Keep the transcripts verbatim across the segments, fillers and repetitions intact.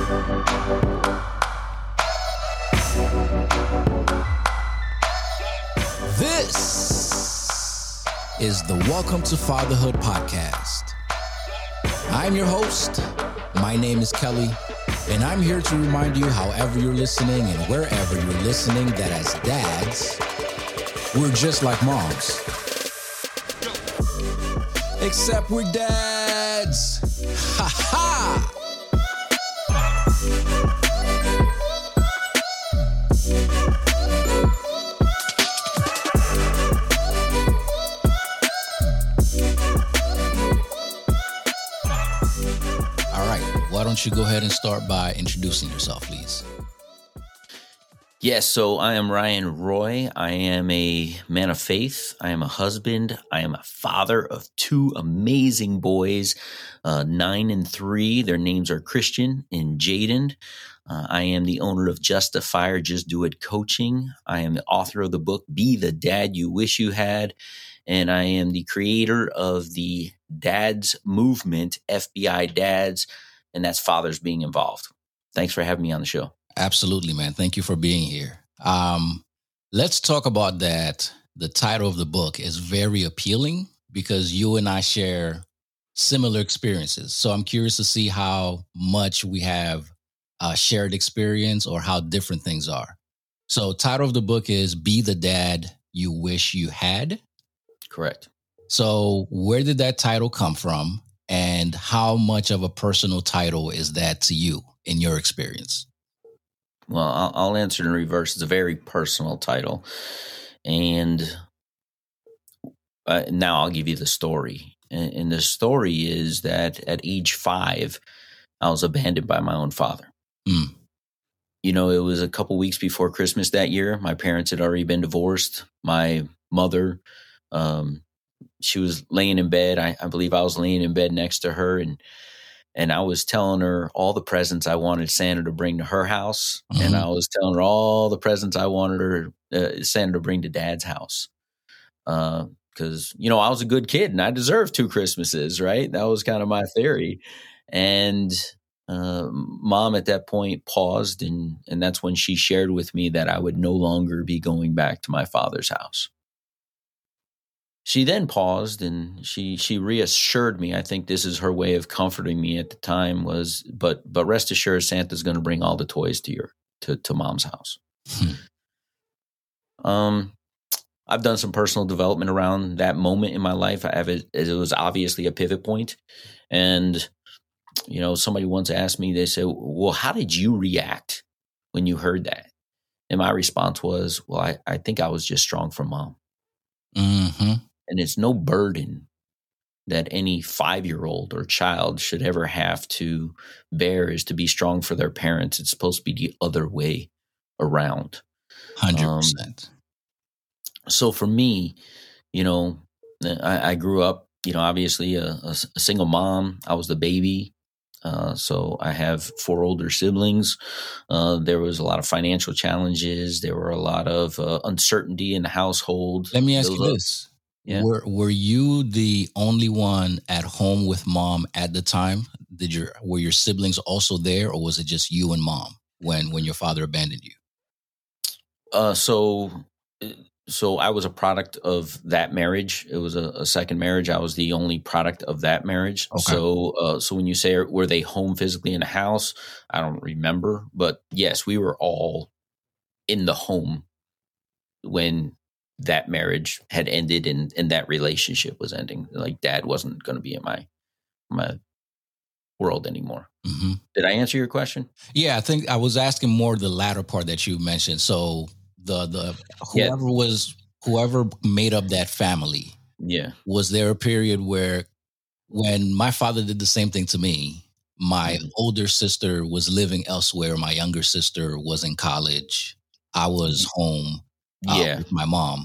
This is the Welcome to Fatherhood podcast. I'm your host. My name is Kelly, and I'm here to remind you, however you're listening and wherever you're listening, that as dads, we're just like moms. Except we're dads. Ha ha! Why don't you go ahead and start by introducing yourself, please? Yes, so I am Ryan Roy. I am a man of faith. I am a husband. I am a father of two amazing boys, uh, nine and three. Their names are Christian and Jaden. Uh, I am the owner of Justifier, Just Do It Coaching. I am the author of the book, Be the Dad You Wish You Had. And I am the creator of the Dads Movement, F B I Dads, and that's fathers being involved. Thanks for having me on the show. Absolutely, man. Thank you for being here. Um, let's talk about that. The title of the book is very appealing because you and I share similar experiences. So I'm curious to see how much we have a shared experience or how different things are. So title of the book is Be the Dad You Wish You Had. Correct. So where did that title come from? And how much of a personal title is that to you in your experience? Well, I'll, I'll answer in reverse. It's a very personal title. And uh, now I'll give you the story. And, and the story is that at age five, I was abandoned by my own father. Mm. You know, it was a couple weeks before Christmas that year. My parents had already been divorced. My mother, um, she was laying in bed. I, I believe I was laying in bed next to her, and and I was telling her all the presents I wanted Santa to bring to her house, mm-hmm. and I was telling her all the presents I wanted her uh, Santa to bring to Dad's house. Because uh, you know I was a good kid and I deserved two Christmases, right? That was kind of my theory. And uh, Mom at that point paused, and and that's when she shared with me that I would no longer be going back to my father's house. She then paused and she she reassured me. I think this is her way of comforting me at the time was, but but rest assured, Santa's going to bring all the toys to your to, to Mom's house. Hmm. Um, I've done some personal development around that moment in my life. I have it, it was obviously a pivot point, and you know, somebody once asked me. They said, "Well, how did you react when you heard that?" And my response was, "Well, I, I think I was just strong for Mom." Mm-hmm. And it's no burden that any five-year-old or child should ever have to bear is to be strong for their parents. It's supposed to be the other way around. one hundred percent. Um, so for me, you know, I, I grew up, you know, obviously a, a, a single mom. I was the baby. Uh, so I have four older siblings. Uh, there was a lot of financial challenges. There were a lot of uh, uncertainty in the household. Let me ask Those you are, this. Yeah. Were were you the only one at home with Mom at the time? Did your were your siblings also there, or was it just you and Mom when when your father abandoned you? Uh, so so I was a product of that marriage. It was a, a second marriage. I was the only product of that marriage. Okay. So uh, so when you say were they home physically in the house, I don't remember, but yes, we were all in the home when that marriage had ended and, and that relationship was ending. Like Dad wasn't going to be in my my world anymore. Mm-hmm. Did I answer your question? Yeah, I think I was asking more the latter part that you mentioned. So the the whoever yeah. was whoever made up that family. Yeah. Was there a period where when my father did the same thing to me, my mm-hmm. older sister was living elsewhere, my younger sister was in college, I was home uh, yeah. with my mom.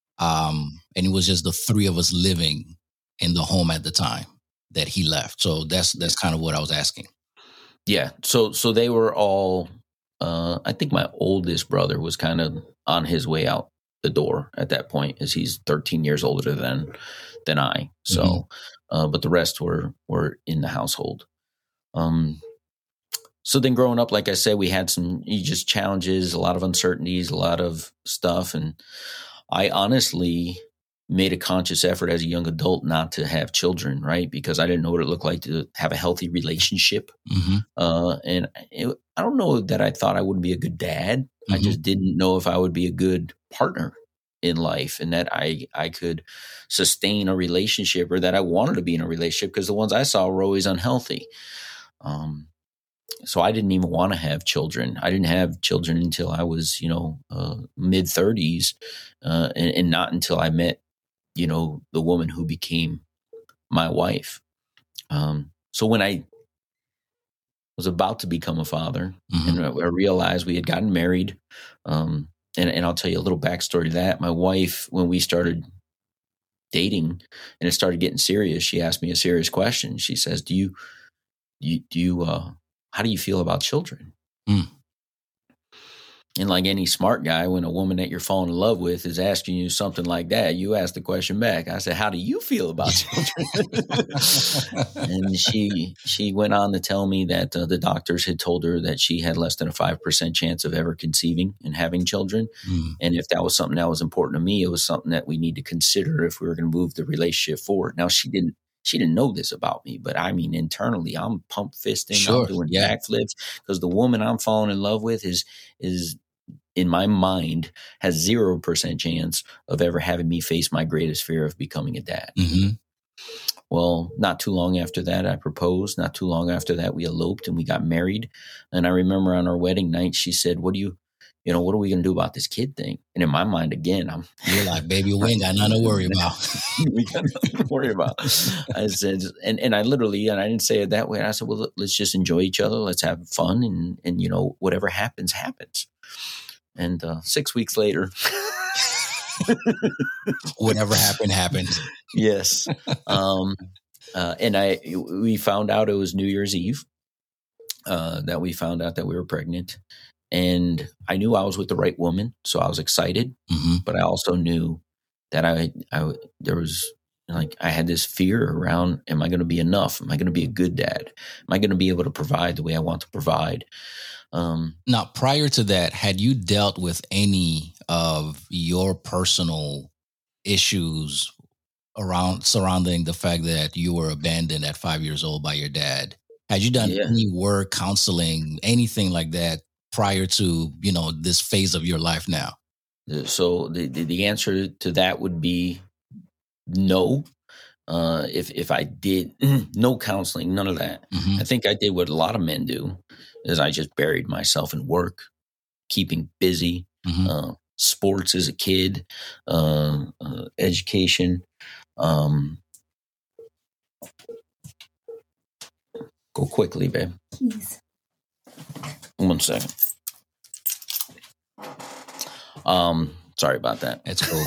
Um, and it was just the three of us living in the home at the time that he left. So that's that's kind of what I was asking. Yeah. So so they were all, uh, I think my oldest brother was kind of on his way out the door at that point, as he's thirteen years older than than I. So, mm-hmm. uh, but the rest were were in the household. Um, so then growing up, like I said, we had some just challenges, a lot of uncertainties, a lot of stuff. And I honestly made a conscious effort as a young adult not to have children, right? Because I didn't know what it looked like to have a healthy relationship. Mm-hmm. Uh, and it, I don't know that I thought I wouldn't be a good dad. Mm-hmm. I just didn't know if I would be a good partner in life and that I, I could sustain a relationship or that I wanted to be in a relationship, because the ones I saw were always unhealthy. Um, so I didn't even want to have children. I didn't have children until I was, you know, uh, mid thirties, uh, and, and not until I met, you know, the woman who became my wife. Um, so when I was about to become a father, mm-hmm. and I realized we had gotten married, um, and, and I'll tell you a little backstory to that. My wife, when we started dating and it started getting serious, she asked me a serious question. She says, do you, you do you, uh, how do you feel about children? Mm. And like any smart guy, when a woman that you're falling in love with is asking you something like that, you ask the question back. I said, how do you feel about children? And she she went on to tell me that uh, the doctors had told her that she had less than a five percent chance of ever conceiving and having children. Mm. And if that was something that was important to me, it was something that we need to consider if we were going to move the relationship forward. Now, she didn't She didn't know this about me, but I mean, internally, I'm pump fisting, sure, I'm doing yeah. backflips, because the woman I'm falling in love with is is in my mind has zero percent chance of ever having me face my greatest fear of becoming a dad. Mm-hmm. Well, not too long after that, I proposed. Not too long after that, we eloped and we got married. And I remember on our wedding night, she said, "What do you?" You know, what are we going to do about this kid thing? And in my mind, again, I'm you're like, baby, we ain't got nothing to worry about. We got nothing to worry about. I said, and, and I literally, and I didn't say it that way. I said, well, let's just enjoy each other. Let's have fun. And, and you know, whatever happens, happens. And uh, six weeks later, whatever happened, happened. Yes. Um, uh, and I, we found out it was New Year's Eve uh, that we found out that we were pregnant. And I knew I was with the right woman, so I was excited. Mm-hmm. But I also knew that I, I, there was like I had this fear around: am I going to be enough? Am I going to be a good dad? Am I going to be able to provide the way I want to provide? Um, now, prior to that, had you dealt with any of your personal issues around surrounding the fact that you were abandoned at five years old by your dad? Had you done yeah. any work, counseling, anything like that prior to, you know, this phase of your life now? So the, the answer to that would be no. Uh, if if I did, no counseling, none of that. Mm-hmm. I think I did what a lot of men do, is I just buried myself in work, keeping busy, mm-hmm. uh, sports as a kid, uh, uh, education. Um, go quickly, babe. Please. One second. Um, sorry about that. It's cool.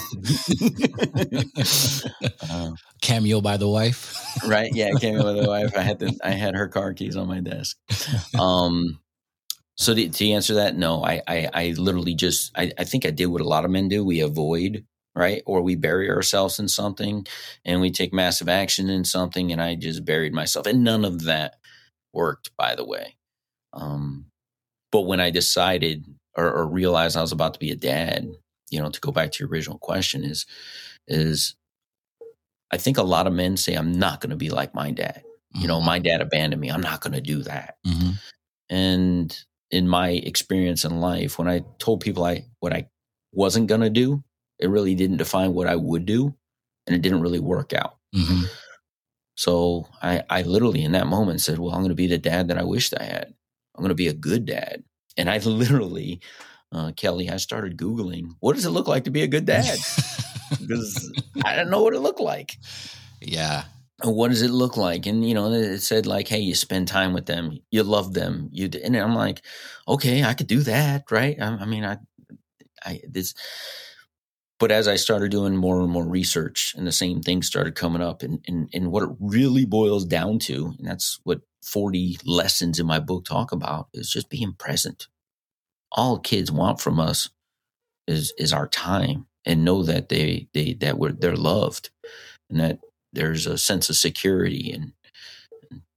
uh, cameo by the wife, right? Yeah, cameo by the wife. I had the I had her car keys on my desk. Um, so to, to answer that, no, I, I I literally just I I think I did what a lot of men do. We avoid, right, or we bury ourselves in something, and we take massive action in something. And I just buried myself, and none of that worked, by the way. Um, but when I decided or, or realized I was about to be a dad, you know, to go back to your original question is, is I think a lot of men say, I'm not going to be like my dad. Mm-hmm. You know, my dad abandoned me. I'm not going to do that. Mm-hmm. And in my experience in life, when I told people I what I wasn't going to do, it really didn't define what I would do, and it didn't really work out. Mm-hmm. So I, I literally in that moment said, well, I'm going to be the dad that I wished I had. I'm going to be a good dad. And I literally, uh, Kelly, I started Googling, what does it look like to be a good dad? Because I didn't know what it looked like. Yeah. And what does it look like? And, you know, it said like, hey, you spend time with them. You love them. You d-. And I'm like, okay, I could do that. Right. I, I mean, I, I, this, but as I started doing more and more research, and the same things started coming up, and, and, and what it really boils down to, and that's what forty lessons in my book talk about, is just being present. All kids want from us is is our time, and know that they they that we're they're loved, and that there's a sense of security, and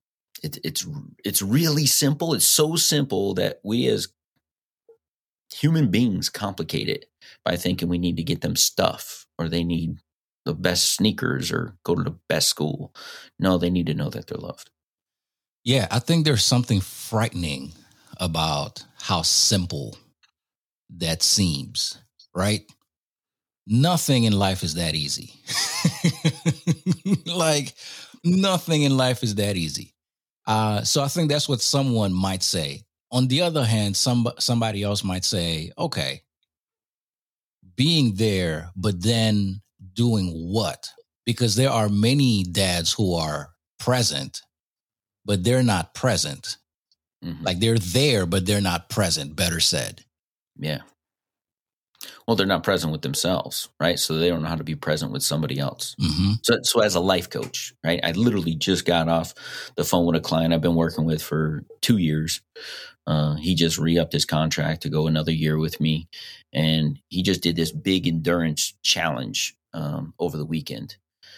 it, it's it's really simple. It's so simple that we as human beings complicate it by thinking we need to get them stuff, or they need the best sneakers, or go to the best school. No, they need to know that they're loved. Yeah, I think there's something frightening about how simple that seems, right? Nothing in life is that easy. Like, nothing in life is that easy. Uh, so I think that's what someone might say. On the other hand, some, somebody else might say, okay, being there, but then doing what? Because there are many dads who are present, but they're not present. Mm-hmm. Like, they're there, but they're not present, better said. Yeah. Well, they're not present with themselves, right? So they don't know how to be present with somebody else. Mm-hmm. So, so as a life coach, right, I literally just got off the phone with a client I've been working with for two years. Uh, he just re-upped his contract to go another year with me. And he just did this big endurance challenge um, over the weekend.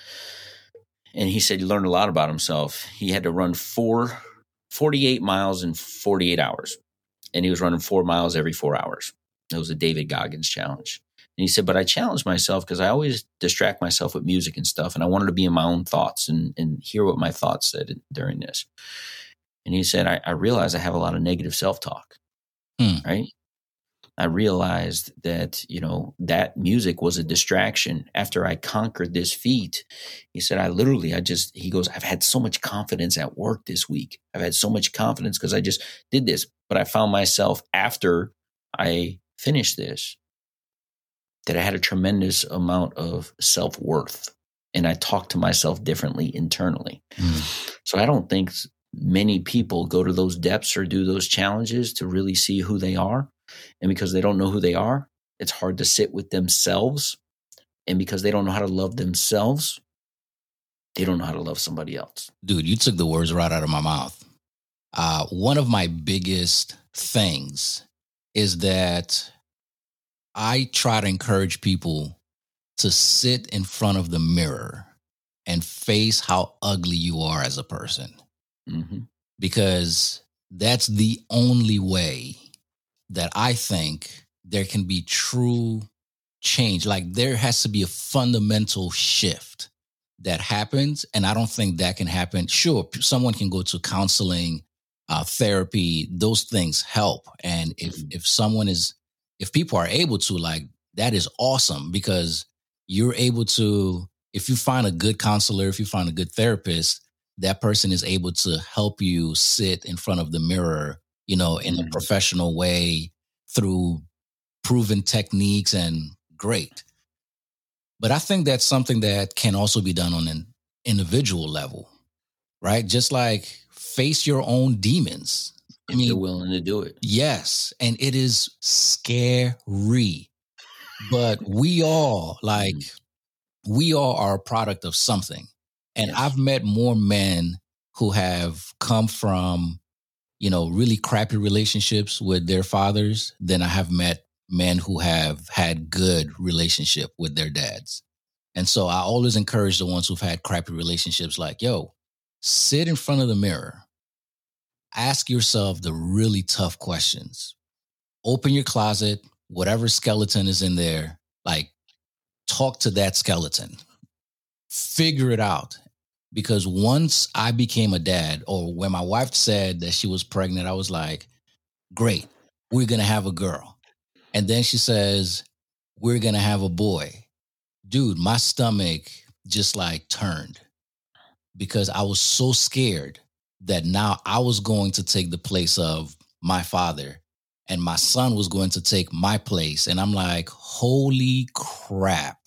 And he said he learned a lot about himself. He had to run four, forty-eight miles in forty-eight hours. And he was running four miles every four hours. It was a David Goggins challenge. And he said, but I challenged myself because I always distract myself with music and stuff. And I wanted to be in my own thoughts and, and hear what my thoughts said during this. And he said, I, I realized I have a lot of negative self-talk, hmm. right? I realized that, you know, that music was a distraction. After I conquered this feat, he said, I literally, I just, he goes, I've had so much confidence at work this week. I've had so much confidence because I just did this. But I found myself after I finished this, that I had a tremendous amount of self-worth, and I talked to myself differently internally. Mm. So I don't think many people go to those depths or do those challenges to really see who they are. And because they don't know who they are, it's hard to sit with themselves. And because they don't know how to love themselves, they don't know how to love somebody else. Dude, you took the words right out of my mouth. Uh, one of my biggest things is that I try to encourage people to sit in front of the mirror and face how ugly you are as a person. Mm-hmm. Because that's the only way that I think there can be true change. Like, there has to be a fundamental shift that happens. And I don't think that can happen. Sure, someone can go to counseling, uh, therapy, those things help. And if, if someone is, if people are able to, like, that is awesome, because you're able to, if you find a good counselor, if you find a good therapist, that person is able to help you sit in front of the mirror, you know, in a professional way through proven techniques, and great. But I think that's something that can also be done on an individual level, right? Just like face your own demons. I mean, if you're willing to do it. Yes. And it is scary, but we all like, we all are a product of something. And yes. I've met more men who have come from, you know, really crappy relationships with their fathers than I have met men who have had good relationship with their dads. And so I always encourage the ones who've had crappy relationships, like, yo, sit in front of the mirror. Ask yourself the really tough questions. Open your closet, whatever skeleton is in there, like, talk to that skeleton. Figure it out. Because once I became a dad, or when my wife said that she was pregnant, I was like, great, we're going to have a girl. And then she says, we're going to have a boy. Dude, my stomach just like turned, because I was so scared that now I was going to take the place of my father, and my son was going to take my place. And I'm like, holy crap.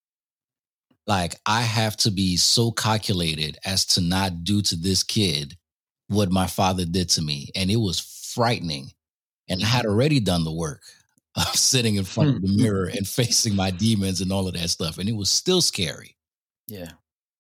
Like, I have to be so calculated as to not do to this kid what my father did to me. And it was frightening. And I had already done the work of sitting in front of the mirror and facing my demons and all of that stuff. And it was still scary. Yeah.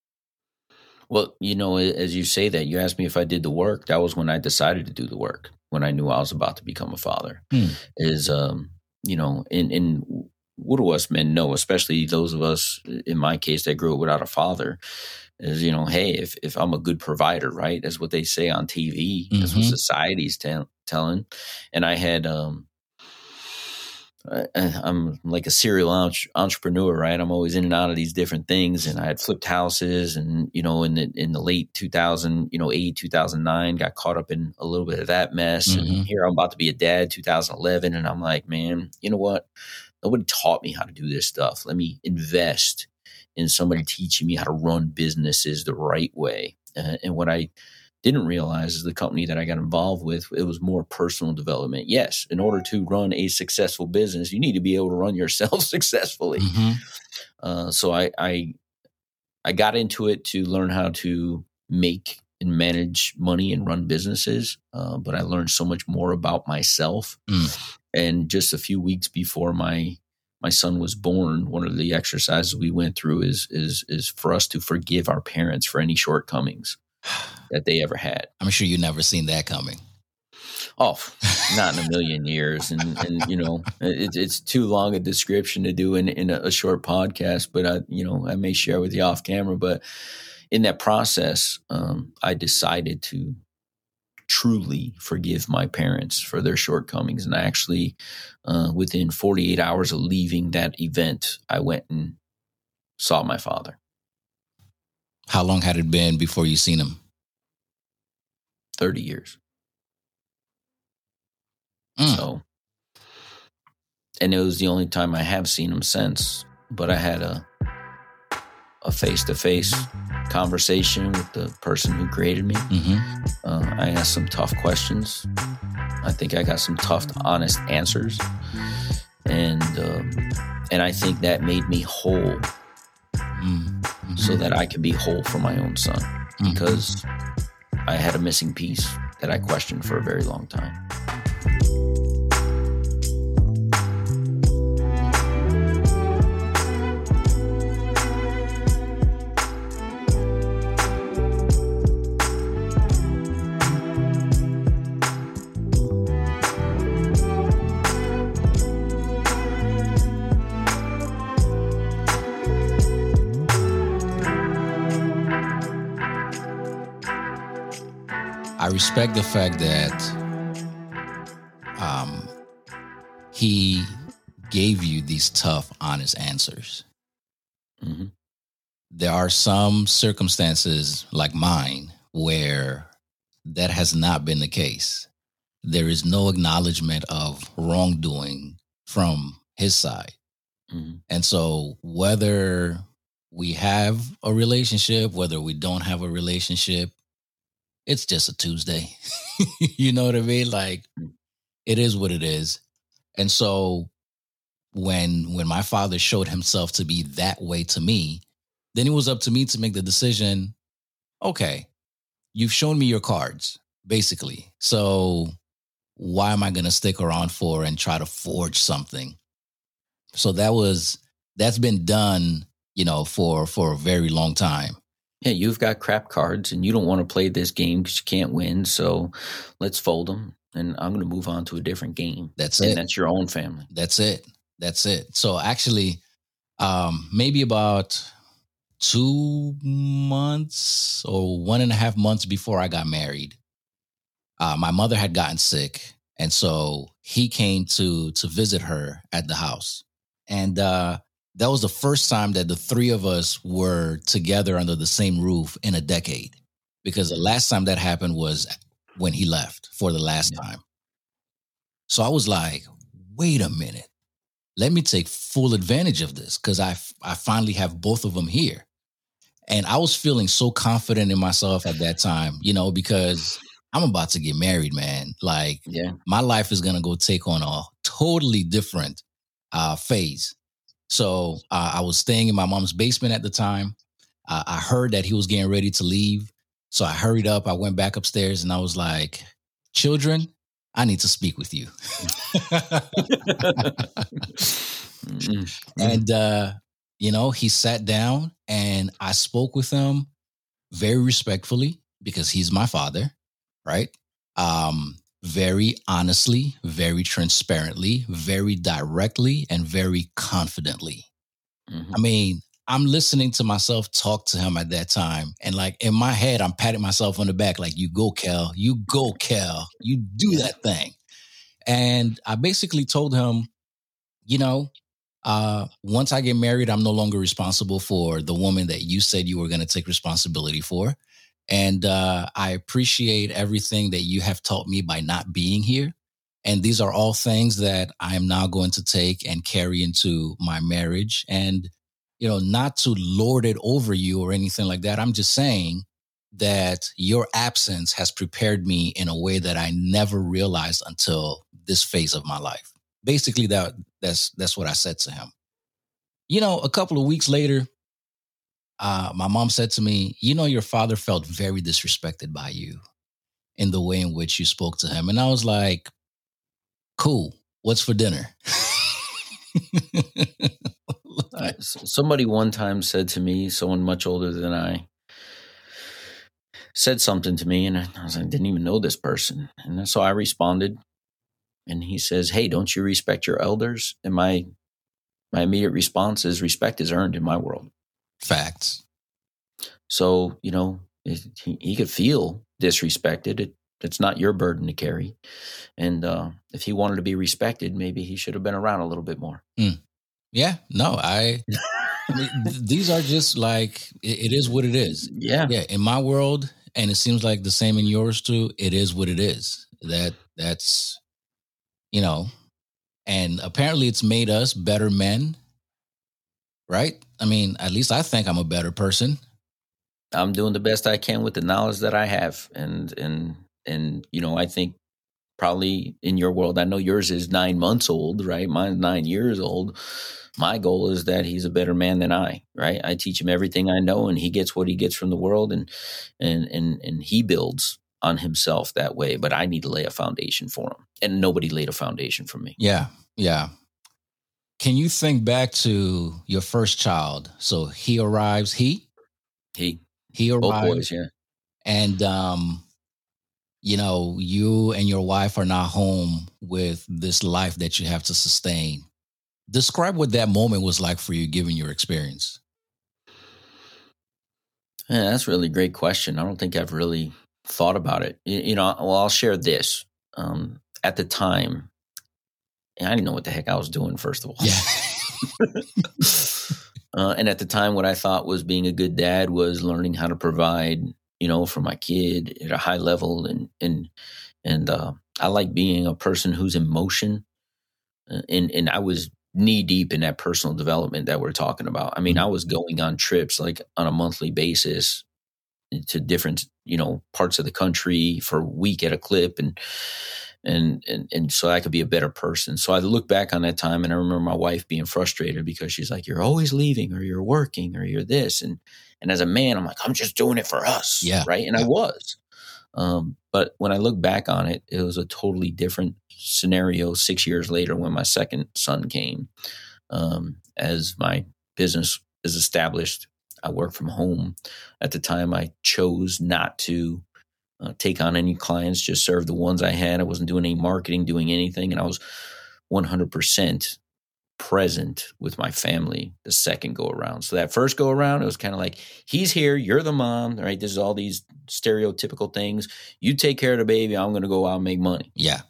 Well, you know, as you say that, you asked me if I did the work. That was when I decided to do the work, when I knew I was about to become a father. Hmm. Is, um, you know, in, in what do us men know, especially those of us in my case that grew up without a father, is, you know, hey, if, if I'm a good provider, right? That's what they say on T V. Mm-hmm. That's what society's t- telling. And I had, um, I, I'm like a serial entrepreneur, right? I'm always in and out of these different things. And I had flipped houses and, you know, in the, in the late two thousand, you know, eight, two thousand nine, got caught up in a little bit of that mess. Mm-hmm. And here I'm about to be a dad, two thousand eleven. And I'm like, man, you know what? Nobody taught me how to do this stuff. Let me invest in somebody teaching me how to run businesses the right way. Uh, and what I didn't realize is the company that I got involved with, it was more personal development. Yes, in order to run a successful business, you need to be able to run yourself successfully. Mm-hmm. Uh, so I, I I got into it to learn how to make and manage money and run businesses. Uh, but I learned so much more about myself. Mm. And just a few weeks before my my son was born, one of the exercises we went through is is is for us to forgive our parents for any shortcomings that they ever had. I'm sure you never seen that coming. Oh, not in a million years. And, and you know, it, it's too long a description to do in, in a, a short podcast, but I, you know, I may share with you off camera. But in that process, um, I decided to truly forgive my parents for their shortcomings. And I actually, uh, within forty-eight hours of leaving that event, I went and saw my father. How long had it been before you seen him? thirty years. Mm. So, and it was the only time I have seen him since, but I had a a face-to-face conversation with the person who created me. Mm-hmm. Uh, I asked some tough questions. I think I got some tough, honest answers. And, um, and I think that made me whole mm-hmm. so that I could be whole for my own son, mm-hmm. because I had a missing piece that I questioned for a very long time. I respect the fact that um, he gave you these tough, honest answers. Mm-hmm. There are some circumstances like mine where that has not been the case. There is no acknowledgement of wrongdoing from his side. Mm-hmm. And so whether we have a relationship, whether we don't have a relationship, it's just a Tuesday. You know what I mean? Like, it is what it is. And so when when my father showed himself to be that way to me, then it was up to me to make the decision, okay, you've shown me your cards, basically. So why am I going to stick around for and try to forge something? So that was, that's been done, you know, for, for a very long time. Yeah, you've got crap cards and you don't want to play this game because you can't win. So let's fold them and I'm going to move on to a different game. That's and it. And that's your own family. That's it. That's it. So actually, um, maybe about two months or one and a half months before I got married, uh, my mother had gotten sick. And so he came to to visit her at the house. And uh that was the first time that the three of us were together under the same roof in a decade, because the last time that happened was when he left for the last yeah. time. So I was like, wait a minute, let me take full advantage of this, because I, I finally have both of them here. And I was feeling so confident in myself at that time, you know, because I'm about to get married, man. Like, yeah. my life is going to go take on a totally different uh, phase. So uh, I was staying in my mom's basement at the time. Uh, I heard that he was getting ready to leave. So I hurried up. I went back upstairs and I was like, children, I need to speak with you. mm-hmm. And, uh, you know, he sat down and I spoke with him very respectfully because he's my father, right? Um, very honestly, very transparently, very directly, and very confidently. Mhm. I mean, I'm listening to myself talk to him at that time. And like in my head, I'm patting myself on the back, like, you go, Kel, you go, Kel, you do Yeah. that thing. And I basically told him, you know, uh, once I get married, I'm no longer responsible for the woman that you said you were going to take responsibility for. And uh, I appreciate everything that you have taught me by not being here. And these are all things that I am now going to take and carry into my marriage. And, you know, not to lord it over you or anything like that. I'm just saying that your absence has prepared me in a way that I never realized until this phase of my life. Basically, that that's that's what I said to him. You know, a couple of weeks later, uh, my mom said to me, you know, your father felt very disrespected by you in the way in which you spoke to him. And I was like, cool, what's for dinner? I, somebody one time said to me, someone much older than I, said something to me, and I was like, I didn't even know this person. And so I responded, and he says, hey, don't you respect your elders? And my my immediate response is, respect is earned in my world. Facts. So, you know, it, he, he could feel disrespected. It, it's not your burden to carry. And uh, if he wanted to be respected, maybe he should have been around a little bit more. Mm. Yeah, no, I, I mean, th- these are just like, it, it is what it is. Yeah. Yeah. In my world, and it seems like the same in yours too, it is what it is. That that's, you know, and apparently it's made us better men, right? I mean, at least I think I'm a better person. I'm doing the best I can with the knowledge that I have. And, and, and, you know, I think probably in your world, I know yours is nine months old, right? Mine's nine years old. My goal is that he's a better man than I, right? I teach him everything I know, and he gets what he gets from the world, and, and, and, and he builds on himself that way. But I need to lay a foundation for him, and nobody laid a foundation for me. Yeah. Yeah. Can you think back to your first child? So he arrives, he, He, he both arrives, boys, yeah. and, um, you know, you and your wife are now home with this life that you have to sustain. Describe what that moment was like for you, given your experience. Yeah, that's a really great question. I don't think I've really thought about it. You, you know, well, I'll share this. Um, at the time, I didn't know what the heck I was doing, first of all. Yeah. uh, and at the time, what I thought was being a good dad was learning how to provide, you know, for my kid at a high level. And, and, and, uh, I like being a person who's in motion. Uh, and, and I was knee deep in that personal development that we're talking about. I mean, Mm-hmm. I was going on trips like on a monthly basis to different, you know, parts of the country for a week at a clip. And, and, and, and so I could be a better person. So I look back on that time, and I remember my wife being frustrated because she's like, you're always leaving, or you're working, or you're this. And, and as a man, I'm like, I'm just doing it for us. Yeah. Right. And yeah. I was, um, but when I look back on it, it was a totally different scenario six years later when my second son came. Um, as my business is established, I work from home. At the time, I chose not to uh, take on any clients, just serve the ones I had. I wasn't doing any marketing, doing anything. And I was one hundred percent present with my family the second go around. So that first go around, it was kind of like, he's here, you're the mom, right? This is all these stereotypical things. You take care of the baby, I'm going to go out and make money. Yeah.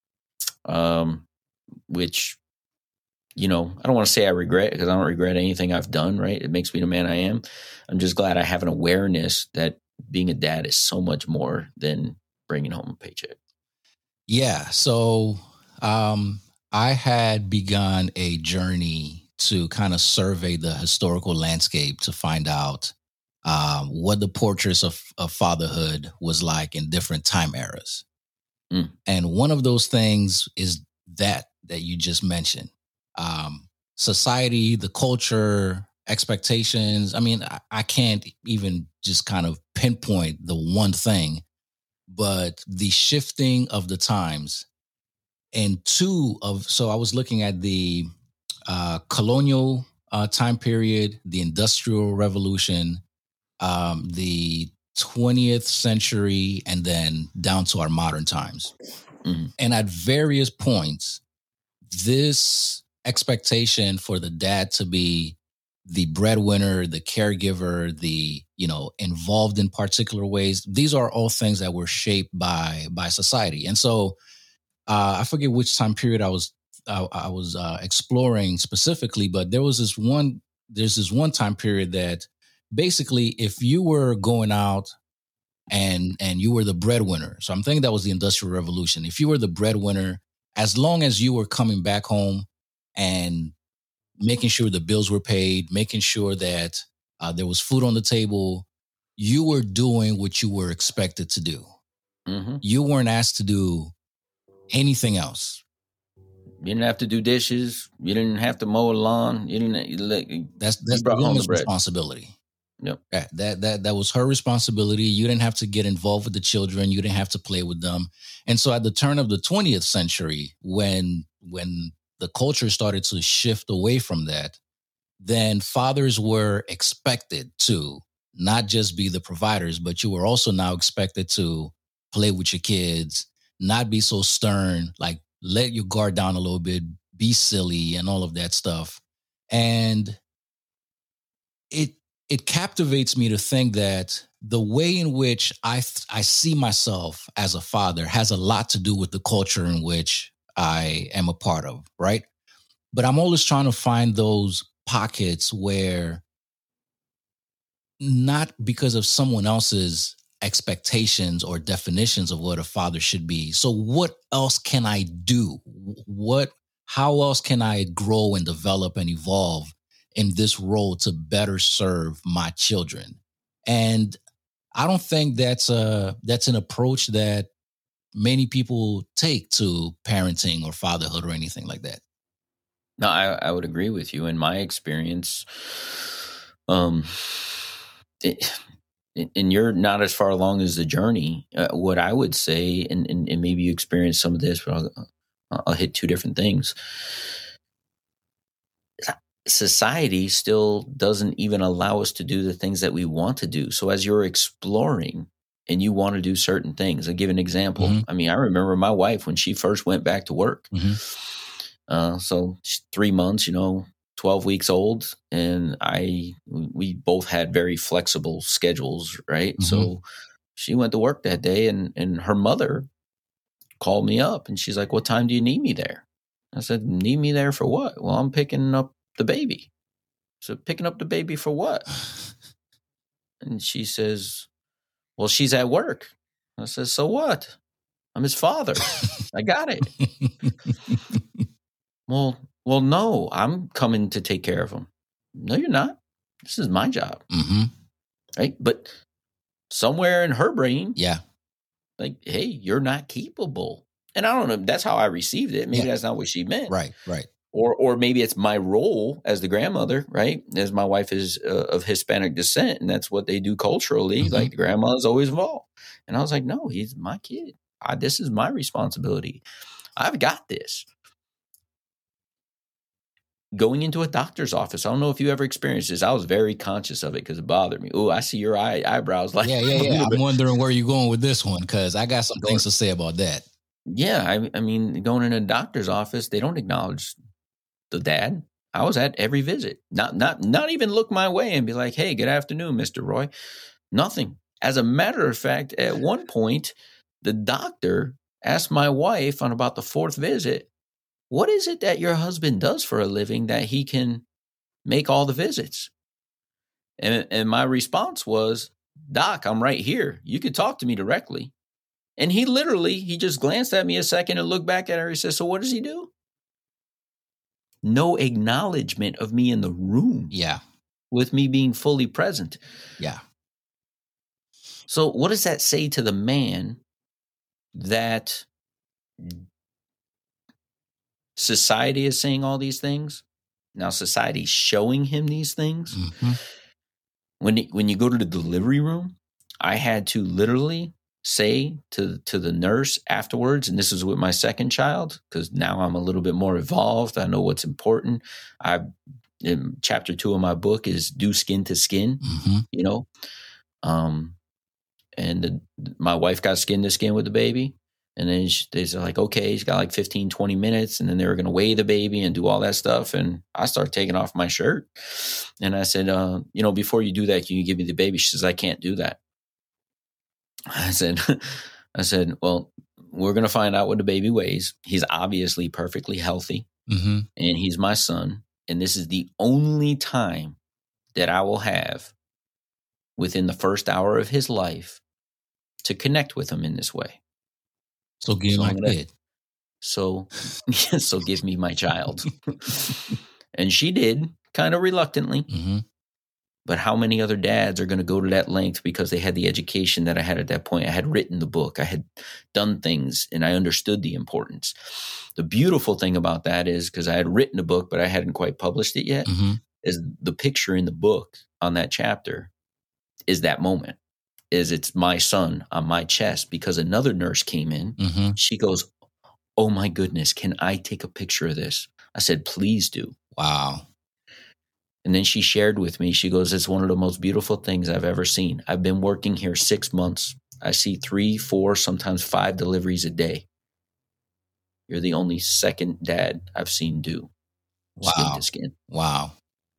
Um, which, you know, I don't want to say I regret, because I don't regret anything I've done, right? It makes me the man I am. I'm just glad I have an awareness that being a dad is so much more than bringing home a paycheck. Yeah. So um, I had begun a journey to kind of survey the historical landscape to find out um, what the portraits of, of fatherhood was like in different time eras. Mm. And one of those things is that that you just mentioned. Um, society, the culture, expectations. I mean, I, I can't even just kind of pinpoint the one thing, but the shifting of the times. And two of, so I was looking at the uh, colonial uh, time period, the Industrial Revolution, um, the twentieth century, and then down to our modern times. Mm-hmm. And at various points, this expectation for the dad to be the breadwinner, the caregiver, the, you know, involved in particular ways, these are all things that were shaped by by society. And so uh, I forget which time period I was I, I was uh, exploring specifically, but there was this one there's this one time period that basically, if you were going out and and you were the breadwinner, so I'm thinking that was the Industrial Revolution. If you were the breadwinner, as long as you were coming back home and making sure the bills were paid, making sure that uh, there was food on the table, you were doing what you were expected to do. Mm-hmm. You weren't asked to do anything else. You didn't have to do dishes. You didn't have to mow a lawn. You didn't. You, that's that's you brought the home woman's the bread. responsibility. Yep. Yeah, that that that was her responsibility. You didn't have to get involved with the children. You didn't have to play with them. And so, at the turn of the twentieth century, when when the culture started to shift away from that, then fathers were expected to not just be the providers, but you were also now expected to play with your kids, not be so stern, like let your guard down a little bit, be silly and all of that stuff. And it it captivates me to think that the way in which I I see myself as a father has a lot to do with the culture in which I am a part of, right? But I'm always trying to find those pockets where, not because of someone else's expectations or definitions of what a father should be. So what else can I do? What, how else can I grow and develop and evolve in this role to better serve my children? And I don't think that's a, that's an approach that many people take to parenting or fatherhood or anything like that. No, I, I would agree with you. In my experience, um, it, and you're not as far along as the journey. Uh, what I would say, and, and, and maybe you experienced some of this, but I'll, I'll hit two different things. Society still doesn't even allow us to do the things that we want to do. So as you're exploring and you want to do certain things, I'll give an example. Mm-hmm. I mean, I remember my wife when she first went back to work. Mm-hmm. Uh, so three months, you know, twelve weeks old. And I, we both had very flexible schedules, right? Mm-hmm. So she went to work that day, and, and her mother called me up and she's like, "What time do you need me there?" I said, "Need me there for what?" "Well, I'm picking up the baby." So picking up the baby for what? And she says, "Well, she's at work." I said, "So what? I'm his father. I got it." Well, well, no, I'm coming to take care of him. "No, you're not. This is my job." Mm-hmm. Right? But somewhere in her brain, yeah, like, hey, you're not capable. And I don't know. That's how I received it. Maybe yeah. that's not what she meant. Right, right. Or, or maybe it's my role as the grandmother, right? As my wife is uh, of Hispanic descent, and that's what they do culturally. Mm-hmm. Like the grandma's always involved. And I was like, no, he's my kid. I, this is my responsibility. I've got this. Going into a doctor's office. I don't know if you ever experienced this. I was very conscious of it because it bothered me. Oh, I see your eye, eyebrows. Like, yeah, yeah, yeah. I'm wondering where you're going with this one, because I got some things to say about that. Yeah, I, I mean, going in a doctor's office, they don't acknowledge the dad. I was at every visit. Not, not, not even look my way and be like, "Hey, good afternoon, Mister Roy." Nothing. As a matter of fact, at one point, the doctor asked my wife on about the fourth visit, "What is it that your husband does for a living that he can make all the visits?" And, and my response was, "Doc, I'm right here. You could talk to me directly." And he literally, he just glanced at me a second and looked back at her. He said, "So what does he do?" No acknowledgement of me in the room. Yeah. With me being fully present. Yeah. So what does that say to the man that society is saying all these things? Now society's showing him these things. Mm-hmm. When, when you go to the delivery room, I had to literally say to, to the nurse afterwards, and this is with my second child, because now I'm a little bit more evolved. I know what's important. I, in chapter two of my book is do skin to skin, mm-hmm. you know, um, and the, my wife got skin to skin with the baby. And then she, they're like, okay, he's got like fifteen, twenty minutes. And then they were going to weigh the baby and do all that stuff. And I started taking off my shirt. And I said, uh, you know, before you do that, can you give me the baby? She says, I can't do that. I said, I said, well, we're going to find out what the baby weighs. He's obviously perfectly healthy. Mm-hmm. And he's my son. And this is the only time that I will have within the first hour of his life to connect with him in this way. So give So my I'm gonna- kid. So, so give me my child. And she did, kind of reluctantly. Mm-hmm. But how many other dads are going to go to that length because they had the education that I had at that point? I had written the book, I had done things, and I understood the importance. The beautiful thing about that is, because I had written a book, but I hadn't quite published it yet, Mm-hmm. is the picture in the book on that chapter is that moment. Is it's my son on my chest, because another nurse came in. Mm-hmm. She goes, oh my goodness, can I take a picture of this? I said, please do. Wow. And then she shared with me, she goes, it's one of the most beautiful things I've ever seen. I've been working here six months. I see three, four, sometimes five deliveries a day. You're the only second dad I've seen do skin Wow. to skin. Wow.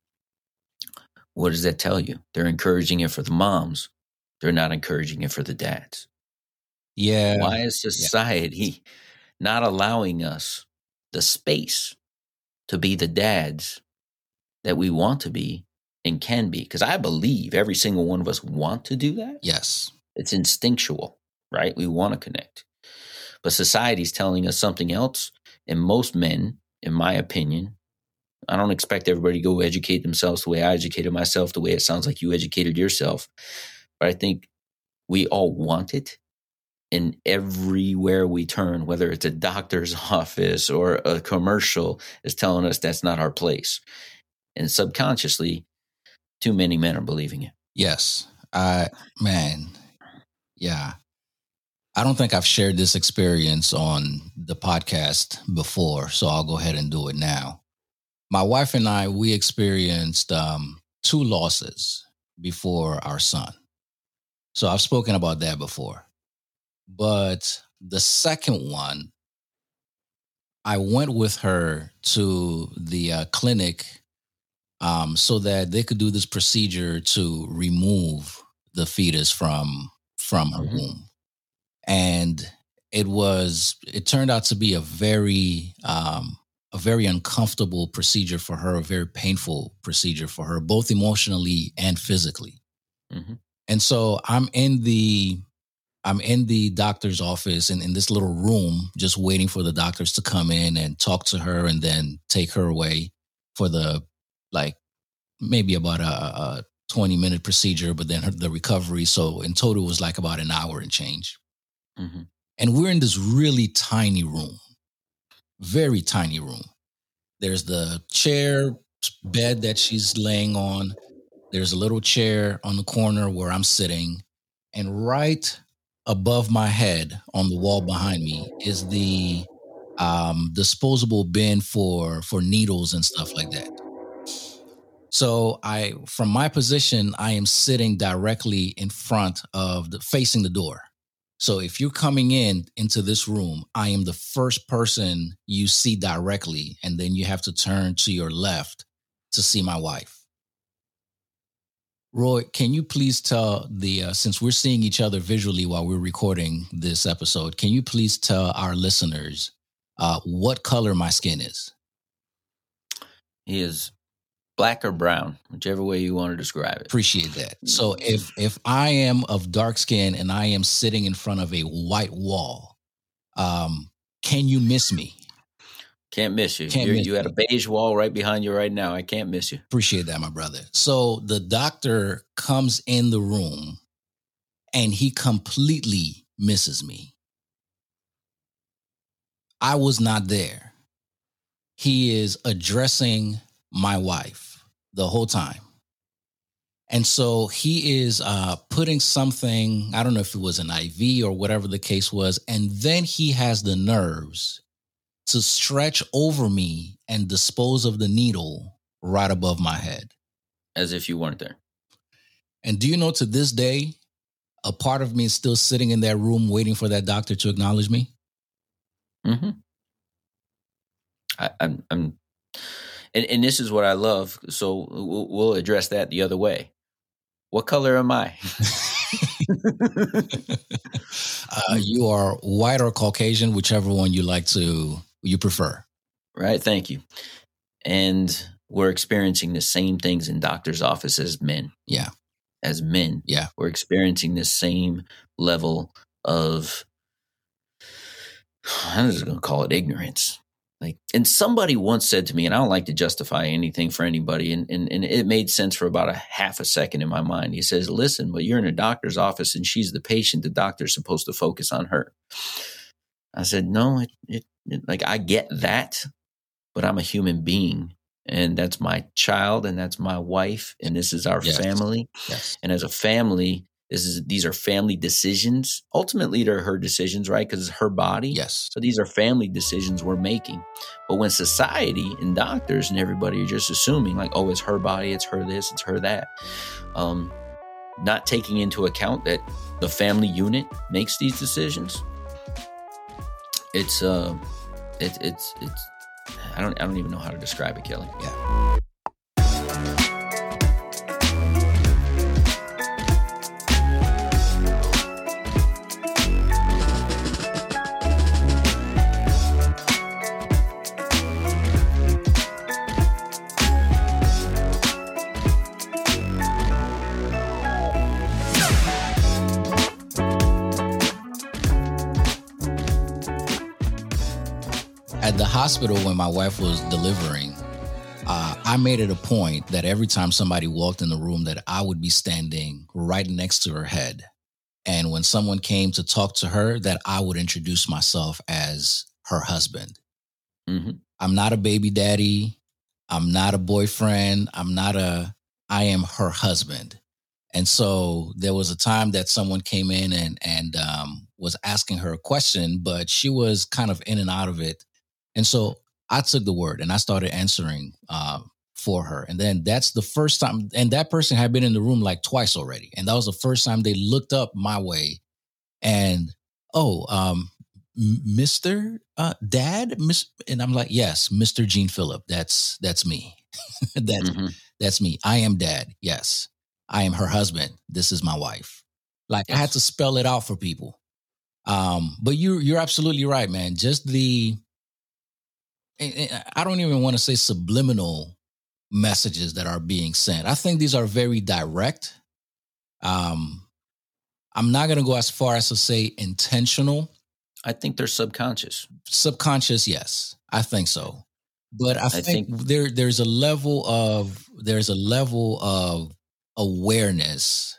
What does that tell you? They're encouraging it for the moms. They're not encouraging it for the dads. Yeah. Why is society not allowing us the space to be the dads that we want to be and can be? Because I believe every single one of us want to do that. Yes. It's instinctual, right? We want to connect. But society's telling us something else. And most men, in my opinion, I don't expect everybody to go educate themselves the way I educated myself, the way it sounds like you educated yourself. But I think we all want it. And everywhere we turn, whether it's a doctor's office or a commercial, is telling us that's not our place. And subconsciously, too many men are believing it. Yes. I, man. Yeah. I don't think I've shared this experience on the podcast before, so I'll go ahead and do it now. My wife and I, we experienced um, two losses before our son. So I've spoken about that before. But the second one, I went with her to the uh, clinic um, so that they could do this procedure to remove the fetus from from her Mhm. womb. And it was, it turned out to be a very, um, a very uncomfortable procedure for her, a very painful procedure for her, both emotionally and physically. Mhm. And so I'm in the, I'm in the doctor's office and in this little room, just waiting for the doctors to come in and talk to her and then take her away for the, like, maybe about a, a twenty minute procedure, but then her, the recovery. So in total it was like about an hour and change. Mhm. And we're in this really tiny room, very tiny room. There's the chair bed that she's laying on. There's a little chair on the corner where I'm sitting. And right above my head on the wall behind me is the um, disposable bin for, for needles and stuff like that. So I, from my position, I am sitting directly in front of the, facing the door. So if you're coming in into this room, I am the first person you see directly, and then you have to turn to your left to see my wife. Roy, can you please tell the, uh, since we're seeing each other visually while we're recording this episode, can you please tell our listeners uh, what color my skin is? He is black or brown, whichever way you want to describe it. Appreciate that. So if if I am of dark skin and I am sitting in front of a white wall, um, can you miss me? Can't miss you. Can't You're, miss you had a beige wall right behind you right now. I can't miss you. Appreciate that, my brother. So the doctor comes in the room and he completely misses me. I was not there. He is addressing my wife the whole time. And so he is uh, putting something, I don't know if it was an I V or whatever the case was, and then he has the nerves to stretch over me and dispose of the needle right above my head. As if you weren't there. And do you know, to this day, a part of me is still sitting in that room waiting for that doctor to acknowledge me? Mm-hmm. I, I'm, I'm, and, and this is what I love. So we'll, we'll address that the other way. What color am I? uh, you are white or Caucasian, whichever one you like to, you prefer. Right. Thank you. And we're experiencing the same things in doctor's office as men. Yeah. As men. Yeah. We're experiencing the same level of, I'm just going to call it ignorance. Like, and somebody once said to me, and I don't like to justify anything for anybody, and, and, and it made sense for about a half a second in my mind. He says, listen, but you're in a doctor's office and she's the patient. The doctor's supposed to focus on her. I said, no, it, it, it like, I get that, but I'm a human being. And that's my child, and that's my wife, and this is our yes. family. Yes. And as a family, this is these are family decisions. Ultimately, they're her decisions, right? Because it's her body. Yes. So these are family decisions we're making. But when society and doctors and everybody are just assuming, like, oh, it's her body, it's her this, it's her that, um, not taking into account that the family unit makes these decisions, it's uh, it, it's it's. I don't I don't even know how to describe it, Kelly. Yeah. At the hospital when my wife was delivering, uh, I made it a point that every time somebody walked in the room that I would be standing right next to her head. And when someone came to talk to her, that I would introduce myself as her husband. Mm-hmm. I'm not a baby daddy. I'm not a boyfriend. I'm not a, I am her husband. And so there was a time that someone came in and, and um, was asking her a question, but she was kind of in and out of it. And so I took the word and I started answering uh, for her. And then that's the first time, and that person had been in the room like twice already. And that was the first time they looked up my way and, oh, um, Mister Uh, Dad? Miss, and I'm like, yes, Mister Gene Phillip. That's, that's me. that's, mm-hmm. that's me. I am Dad. Yes. I am her husband. This is my wife. Like yes. I had to spell it out for people. Um, but you, you're absolutely right, man. Just the, I don't even want to say subliminal messages that are being sent. I think these are very direct. Um, I'm not going to go as far as to say intentional. I think they're subconscious. Subconscious, yes, I think so. But I, I think, think there there's a level of there's a level of awareness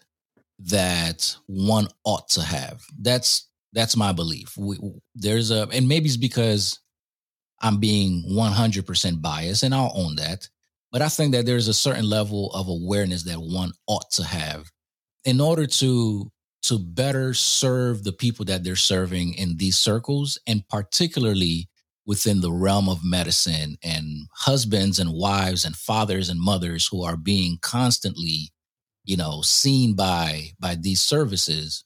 that one ought to have. That's that's my belief. We, there's a, and maybe it's because I'm being one hundred percent biased, and I'll own that. But I think that there's a certain level of awareness that one ought to have in order to, to better serve the people that they're serving in these circles, and particularly within the realm of medicine, and husbands and wives and fathers and mothers who are being constantly, you know, seen by, by these services.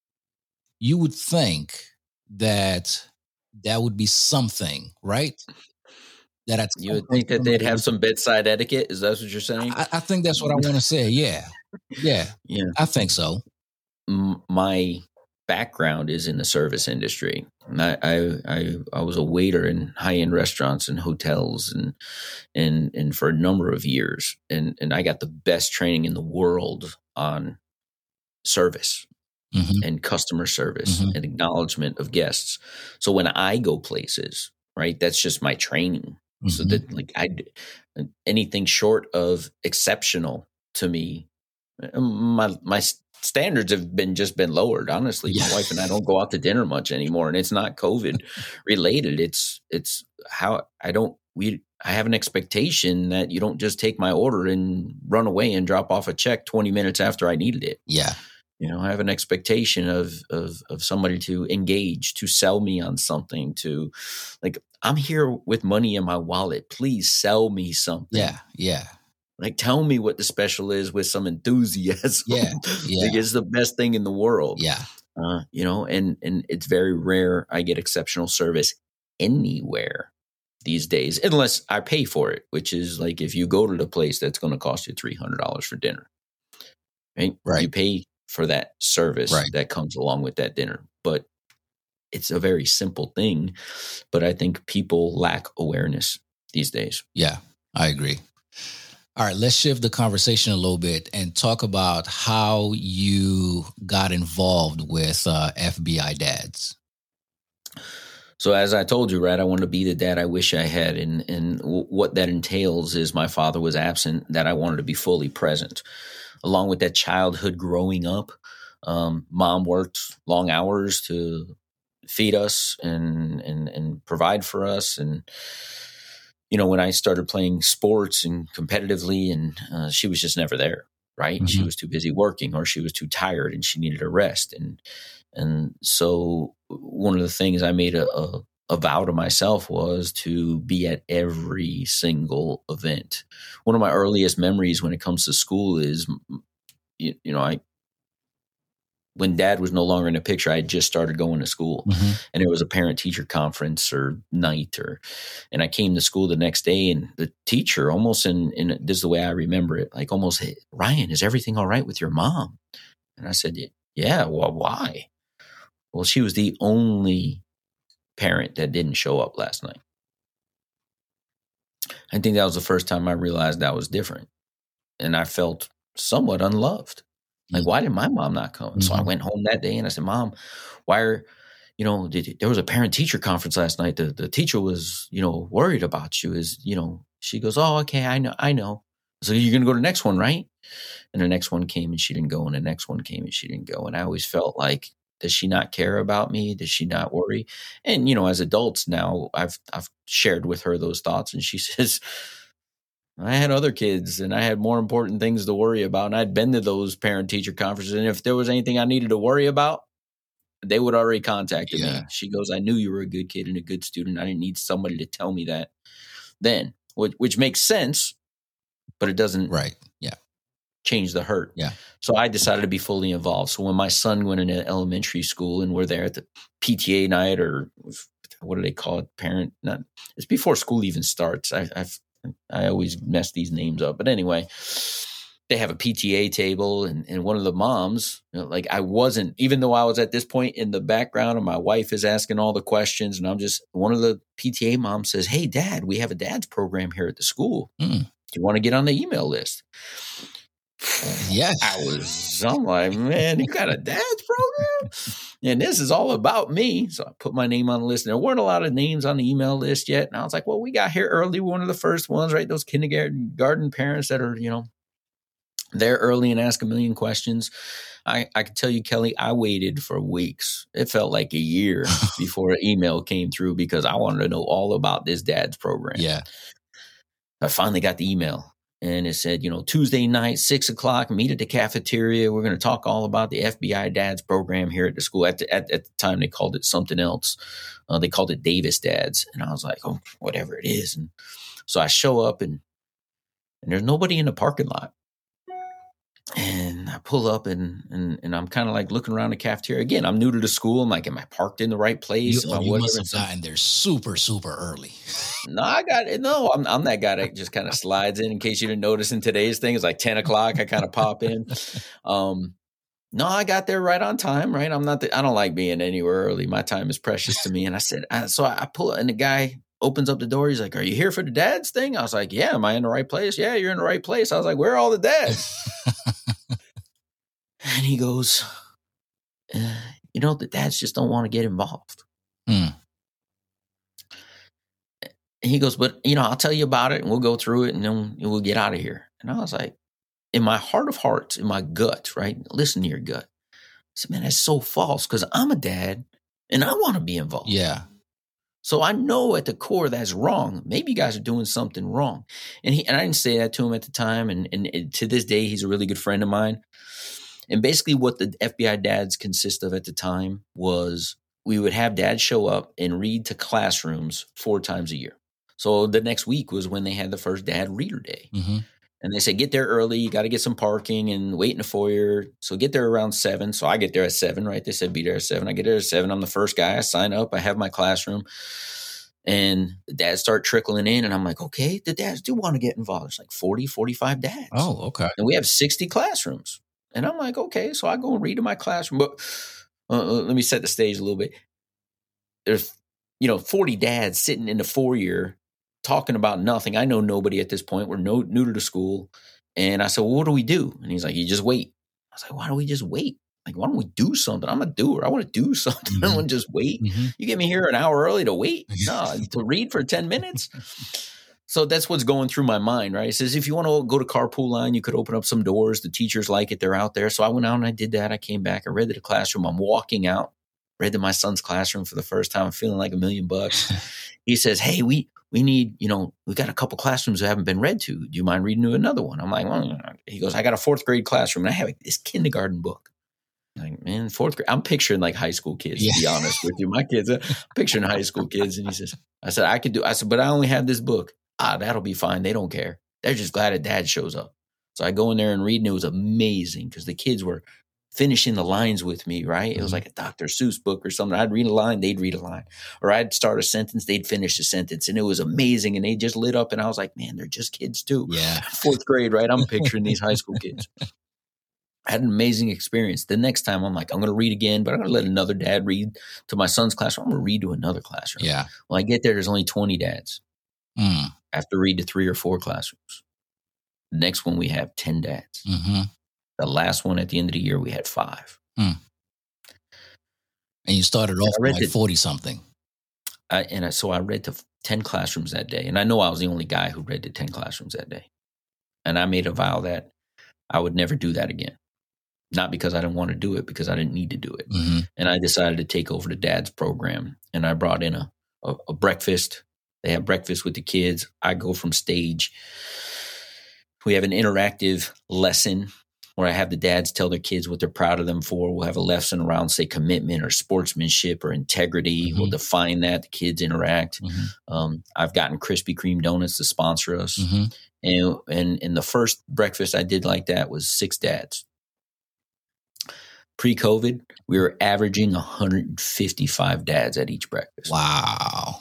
You would think that that would be something, right? That at you would think that they'd have some bedside etiquette. Is that what you're saying? I, I think that's what I want to say. Yeah, yeah, yeah. I think so. M- my background is in the service industry. I, I I I was a waiter in high end restaurants and hotels, and and and for a number of years, and and I got the best training in the world on service. Mm-hmm. And customer service mm-hmm. and acknowledgement of guests. So when I go places, right, that's just my training. Mm-hmm. So that like I, anything short of exceptional to me, my my standards have been just been lowered. Honestly, yeah. My wife and I don't go out to dinner much anymore, and it's not COVID related. It's it's how I don't we. I have an expectation that you don't just take my order and run away and drop off a check twenty minutes after I needed it. Yeah. You know, I have an expectation of, of of somebody to engage, to sell me on something, to like, I'm here with money in my wallet. Please sell me something. Yeah, yeah. Like, tell me what the special is with some enthusiasm. Yeah, yeah. Like, it's the best thing in the world. Yeah. Uh, you know, and and it's very rare I get exceptional service anywhere these days, unless I pay for it, which is like if you go to the place that's going to cost you three hundred dollars for dinner, right? Right. You pay for that service Right. that comes along with that dinner. But it's a very simple thing. But I think people lack awareness these days. Yeah, I agree. All right, let's shift the conversation a little bit and talk about how you got involved with uh, F B I Dads. So as I told you, right, I want to be the dad I wish I had. And, and w- what that entails is my father was absent, that I wanted to be fully present. Along with that childhood growing up, um, mom worked long hours to feed us and, and, and provide for us. And, you know, when I started playing sports and competitively, and uh, she was just never there, right? Mm-hmm. She was too busy working, or she was too tired and she needed a rest. And and so one of the things I made a, a, a vow to myself was to be at every single event. One of my earliest memories when it comes to school is, you, you know, I when dad was no longer in the picture, I had just started going to school, mm-hmm. and there was a parent teacher conference or night, or, and I came to school the next day, and the teacher almost in, in this is the way I remember it, like almost, hey, Ryan, is everything all right with your mom? And I said, yeah, well, why? Well, she was the only parent that didn't show up last night. I think that was the first time I realized that was different. And I felt somewhat unloved. Like, why did my mom not come? Mm-hmm. So I went home that day and I said, Mom, why are, you know, did, there was a parent teacher conference last night. The the teacher was, you know, worried about you. Is, you know, she goes, oh, okay, I know, I know. So you're going to go to the next one, right? And the next one came and she didn't go. And the next one came and she didn't go. And I always felt like, does she not care about me? Does she not worry? And, you know, as adults now, I've I've shared with her those thoughts. And she says, I had other kids and I had more important things to worry about. And I'd been to those parent teacher conferences. And if there was anything I needed to worry about, they would already contacted yeah. me. She goes, I knew you were a good kid and a good student. I didn't need somebody to tell me that then, which, which makes sense, but it doesn't right. Yeah. change the hurt. Yeah. So I decided to be fully involved. So when my son went into elementary school and we're there at the P T A night, or what do they call it? Parent, not, it's before school even starts. I, I've, I always mess these names up. But anyway, they have a P T A table, and, and one of the moms, you know, like I wasn't, even though I was at this point in the background and my wife is asking all the questions, and I'm just, one of the P T A moms says, hey, Dad, we have a dad's program here at the school. Mm. Do you want to get on the email list? Yes. I was, I'm like, man, you got a dad's program? And this is all about me. So I put my name on the list. And there weren't a lot of names on the email list yet. And I was like, well, we got here early. We're one of the first ones, right? Those kindergarten garden parents that are, you know, there early and ask a million questions. I, I can tell you, Kelly, I waited for weeks. It felt like a year before an email came through because I wanted to know all about this dad's program. Yeah. I finally got the email. And it said, you know, Tuesday night, six o'clock, meet at the cafeteria. We're going to talk all about the F B I Dads program here at the school. At the, at, at the time, they called it something else. Uh, they called it Davis Dads. And I was like, oh, whatever it is. And so I show up, and and there's nobody in the parking lot. And I pull up, and and, and I'm kind of like looking around the cafeteria. Again, I'm new to the school. I'm like, am I parked in the right place? You, oh, you must have gotten there super, super early. No, I got it. No, I'm, I'm that guy that just kind of slides in. In case you didn't notice, in today's thing, it's like ten o'clock. I kind of pop in. Um, no, I got there right on time. Right, I'm not. The, I don't like being anywhere early. My time is precious to me. And I said, I, so I pull, and the guy opens up the door. He's like, "Are you here for the dads thing?" I was like, "Yeah." Am I in the right place? Yeah, you're in the right place. I was like, "Where are all the dads?" And he goes, uh, "You know, the dads just don't want to get involved." Hmm. And he goes, "But, you know, I'll tell you about it and we'll go through it and then we'll get out of here." And I was like, in my heart of hearts, in my gut, right? Listen to your gut. I said, man, that's so false, because I'm a dad and I want to be involved. Yeah. So I know at the core that's wrong. Maybe you guys are doing something wrong. And he and I didn't say that to him at the time. And, and, and to this day, he's a really good friend of mine. And basically what the F B I Dads consist of at the time was we would have dads show up and read to classrooms four times a year. So the next week was when they had the first dad reader day. Mm-hmm. And they said, get there early. You got to get some parking and wait in the foyer. So get there around seven. So I get there at seven, right? They said be there at seven. I get there at seven. I'm the first guy. I sign up. I have my classroom. And the dads start trickling in, and I'm like, okay, the dads do want to get involved. There's like forty, forty-five dads. Oh, okay. And we have sixty classrooms. And I'm like, okay, so I go and read in my classroom. But uh, let me set the stage a little bit. There's, you know, forty dads sitting in the foyer talking about nothing. I know nobody at this point. We're no, new to the school. And I said, well, what do we do? And he's like, you just wait. I was like, why don't we just wait? Like, why don't we do something? I'm a doer. I want to do something. Mm-hmm. I don't want to just wait. Mm-hmm. You get me here an hour early to wait? No, to read for ten minutes? So that's what's going through my mind, right? It says, if you want to go to carpool line, you could open up some doors. The teachers like it. They're out there. So I went out and I did that. I came back. I read to the classroom. I'm walking out. Read to my son's classroom for the first time. I'm feeling like a million bucks. He says, hey, we we need, you know, we got a couple classrooms that haven't been read to. Do you mind reading to another one? I'm like, well, he goes, I got a fourth grade classroom. And I have like, this kindergarten book. I'm like, man, fourth grade. I'm picturing like high school kids, yeah. to be honest with you. My kids, I'm picturing high school kids. And he says, I said, I could do, I said, but I only have this book. Ah, that'll be fine. They don't care. They're just glad that dad shows up. So I go in there and read, and it was amazing because the kids were finishing the lines with me, right? Mm-hmm. It was like a Doctor Seuss book or something. I'd read a line, they'd read a line. Or I'd start a sentence, they'd finish the sentence. And it was amazing. And they just lit up. And I was like, man, they're just kids too. Yeah. Fourth grade, right? I'm picturing these high school kids. I had an amazing experience. The next time I'm like, I'm going to read again, but I'm going to let another dad read to my son's classroom. I'm going to read to another classroom. Yeah. When I get there, there's only twenty dads. Mm. I have to read to three or four classrooms. The next one, we have ten dads. Mm-hmm. The last one at the end of the year, we had five. Mm. And you started off with like forty-something. And I, so I read to ten classrooms that day. And I know I was the only guy who read to ten classrooms that day. And I made a vow that I would never do that again. Not because I didn't want to do it, because I didn't need to do it. Mm-hmm. And I decided to take over the dad's program. And I brought in a, a, a breakfast. They have breakfast with the kids. I go from stage. We have an interactive lesson where I have the dads tell their kids what they're proud of them for. We'll have a lesson around, say, commitment or sportsmanship or integrity. Mm-hmm. We'll define that. The kids interact. Mm-hmm. Um, I've gotten Krispy Kreme donuts to sponsor us. Mm-hmm. And, and, and the first breakfast I did like that was six dads. Pre-COVID, we were averaging one hundred fifty-five dads at each breakfast. Wow.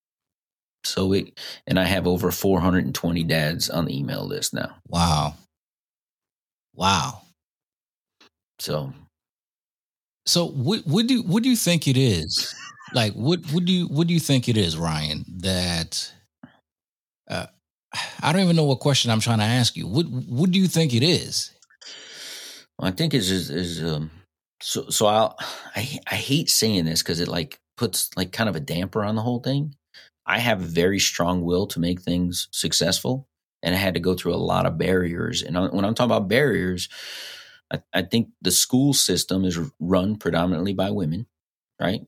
So it, and I have over four hundred twenty dads on the email list now. Wow. Wow. So, so what, what do you, what do you think it is? Like, what, what do you, what do you think it is, Ryan, that, uh, I don't even know what question I'm trying to ask you. What, what do you think it is? Well, I think is, is, is um, so, so I'll, I, I hate saying this because it like puts like kind of a damper on the whole thing. I have a very strong will to make things successful, and I had to go through a lot of barriers. And when I'm talking about barriers, I, I think the school system is run predominantly by women, right?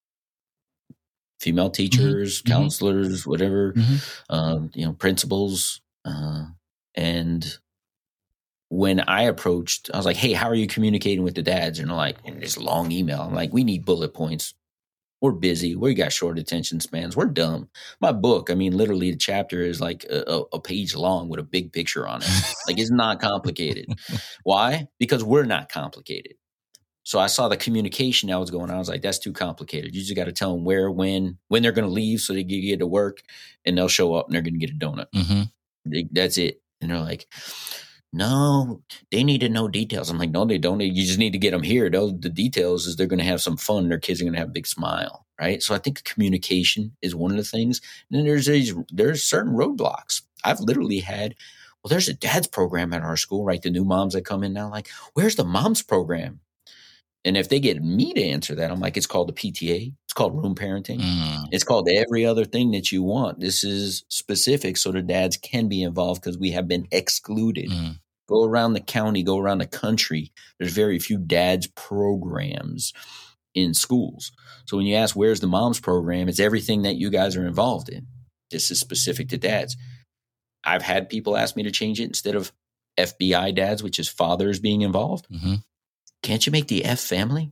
Female teachers, mm-hmm. counselors, mm-hmm. whatever, mm-hmm. Um, you know, principals. Uh, and when I approached, I was like, hey, how are you communicating with the dads? And they're like, in this long email. I'm like, we need bullet points. We're busy. We got short attention spans. We're dumb. My book, I mean, literally the chapter is like a, a page long with a big picture on it. Like, it's not complicated. Why? Because we're not complicated. So I saw the communication that was going on. I was like, that's too complicated. You just got to tell them where, when, when they're going to leave so they can get to work, and they'll show up and they're going to get a donut. Mm-hmm. They, that's it. And they're like, no, they need to know details. I'm like, no, they don't. You just need to get them here. Those, the details is they're going to have some fun. Their kids are going to have a big smile, right? So I think communication is one of the things. And then there's these, there's certain roadblocks. I've literally had, well, there's a dad's program at our school, right? The new moms that come in now, like, where's the mom's program? And if they get me to answer that, I'm like, it's called the P T A. It's called room parenting. Mm. It's called every other thing that you want. This is specific so the dads can be involved because we have been excluded. Mm. Go around the county, go around the country. There's very few dads programs in schools. So when you ask, where's the mom's program? It's everything that you guys are involved in. This is specific to dads. I've had people ask me to change it instead of F B I dads, which is fathers being involved. Mm-hmm. Can't you make the F family?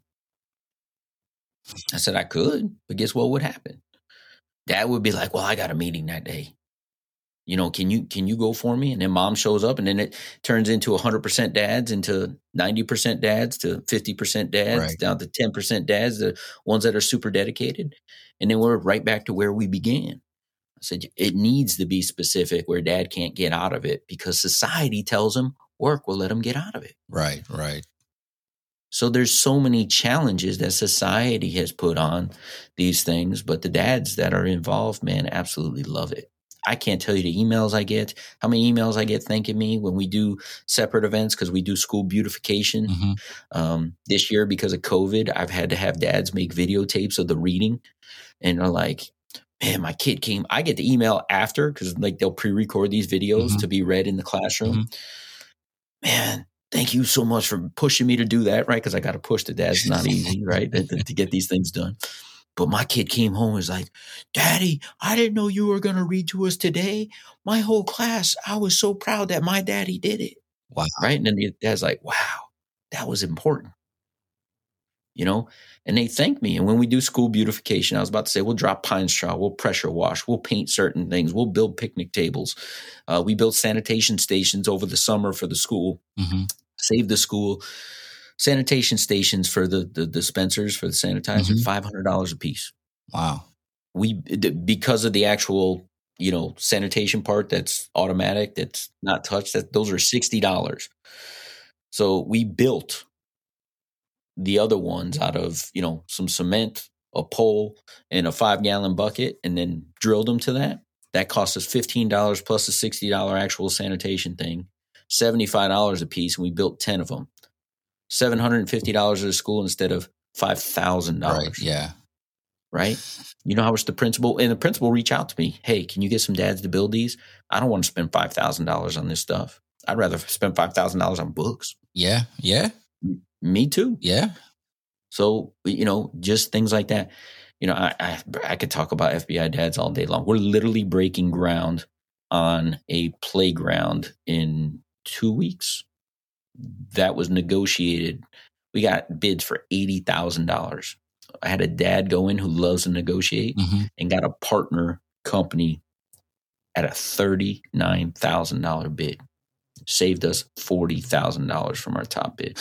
I said, I could, but guess what would happen? Dad would be like, well, I got a meeting that day. You know, can you can you go for me? And then mom shows up, and then it turns into one hundred percent dads, into ninety percent dads, to fifty percent dads, right. down to ten percent dads, the ones that are super dedicated. And then we're right back to where we began. I said, it needs to be specific where dad can't get out of it because society tells him work will let him get out of it. Right, right. So there's so many challenges that society has put on these things, but the dads that are involved, man, absolutely love it. I can't tell you the emails I get, how many emails I get thanking me when we do separate events because we do school beautification. Mm-hmm. Um, this year, because of COVID, I've had to have dads make videotapes of the reading. And they're like, man, my kid came. I get the email after because like they'll pre-record these videos Mm-hmm. to be read in the classroom. Mm-hmm. Man, thank you so much for pushing me to do that, right? Because I got to push the dads. It's not easy, right, to, to get these things done. But my kid came home and was like, Daddy, I didn't know you were going to read to us today. My whole class, I was so proud that my daddy did it. Wow. Right? And then the dad's like, wow, that was important. You know, and they thank me. And when we do school beautification, I was about to say, we'll drop pine straw, we'll pressure wash, we'll paint certain things, we'll build picnic tables. Uh, we built sanitation stations over the summer for the school, Mm-hmm. save the school. Sanitation stations for the, the dispensers for the sanitizer, Mm-hmm. five hundred dollars a piece. Wow. We, because of the actual, you know, sanitation part that's automatic, that's not touched, that those are sixty dollars. So we built the other ones out of, you know, some cement, a pole, and a five gallon bucket, and then drilled them to that. That cost us fifteen dollars plus a sixty dollars actual sanitation thing, seventy-five dollars a piece, and we built ten of them. seven hundred fifty dollars at a school instead of five thousand dollars. Right. Yeah. Right? You know how much the principal, and the principal reach out to me, hey, can you get some dads to build these? I don't want to spend five thousand dollars on this stuff. I'd rather spend five thousand dollars on books. Yeah. Yeah. Me too. Yeah. So, you know, just things like that. You know, I, I I could talk about F B I dads all day long. We're literally breaking ground on a playground in two weeks. That was negotiated. We got bids for eighty thousand dollars. I had a dad go in who loves to negotiate Mm-hmm. and got a partner company at a thirty-nine thousand dollars bid. Saved us forty thousand dollars from our top bid.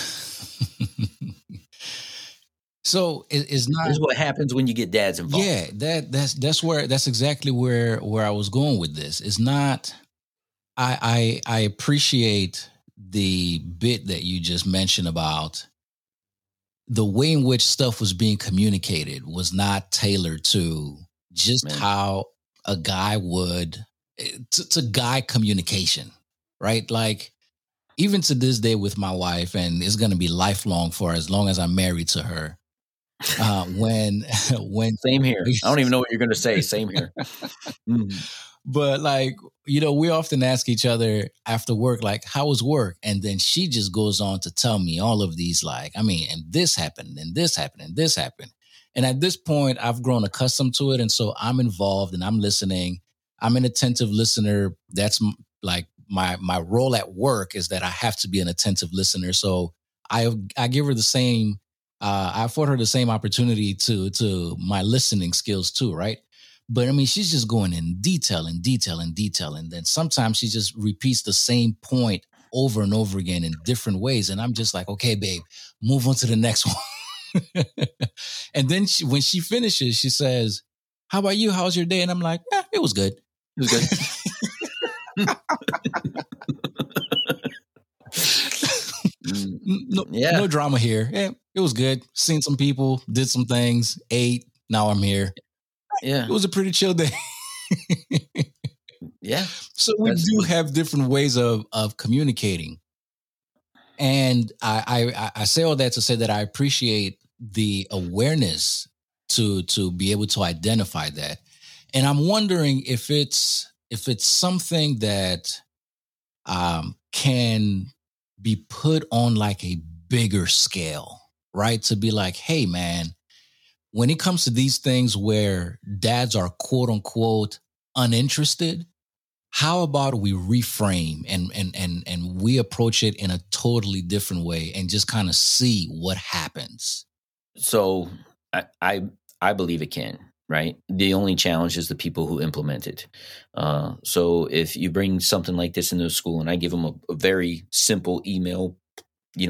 So it, it's not. This is what happens when you get dads involved. Yeah, that that's that's where that's exactly where where I was going with this. It's not. I I I appreciate the bit that you just mentioned about the way in which stuff was being communicated was not tailored to just Man. how a guy would to, to guy communication, right? Like even to this day with my wife, and it's going to be lifelong for as long as I'm married to her. Uh, when when Same here. I don't even know what you're going to say. Same here. Mm-hmm. But like, you know, we often ask each other after work, like, how was work? And then she just goes on to tell me all of these, like, I mean, and this happened, and this happened, and this happened. And at this point, I've grown accustomed to it. And so I'm involved and I'm listening. I'm an attentive listener. That's like my my role at work is that I have to be an attentive listener. So I I give her the same, uh, I afford her the same opportunity to to my listening skills too, right? But I mean, she's just going in detail and detail and detail. And then sometimes she just repeats the same point over and over again in different ways. And I'm just like, okay, babe, move on to the next one. And then she, when she finishes, she says, how about you? How's your day? And I'm like, eh, it was good. It was good. no, Yeah. no drama here. Yeah, it was good. Seen some people, did some things, ate. Now I'm here. Yeah. It was a pretty chill day. Yeah. So we That's do good. have different ways of of communicating. And I, I I say all that to say that I appreciate the awareness to to be able to identify that. And I'm wondering if it's if it's something that um, can be put on like a bigger scale, right? To be like, hey, man, when it comes to these things where dads are quote unquote uninterested, how about we reframe and and and and we approach it in a totally different way and just kind of see what happens? So I, I I believe it can, right? The only challenge is the people who implement it. Uh, so if you bring something like this into a school and I give them a, a very simple email, you know,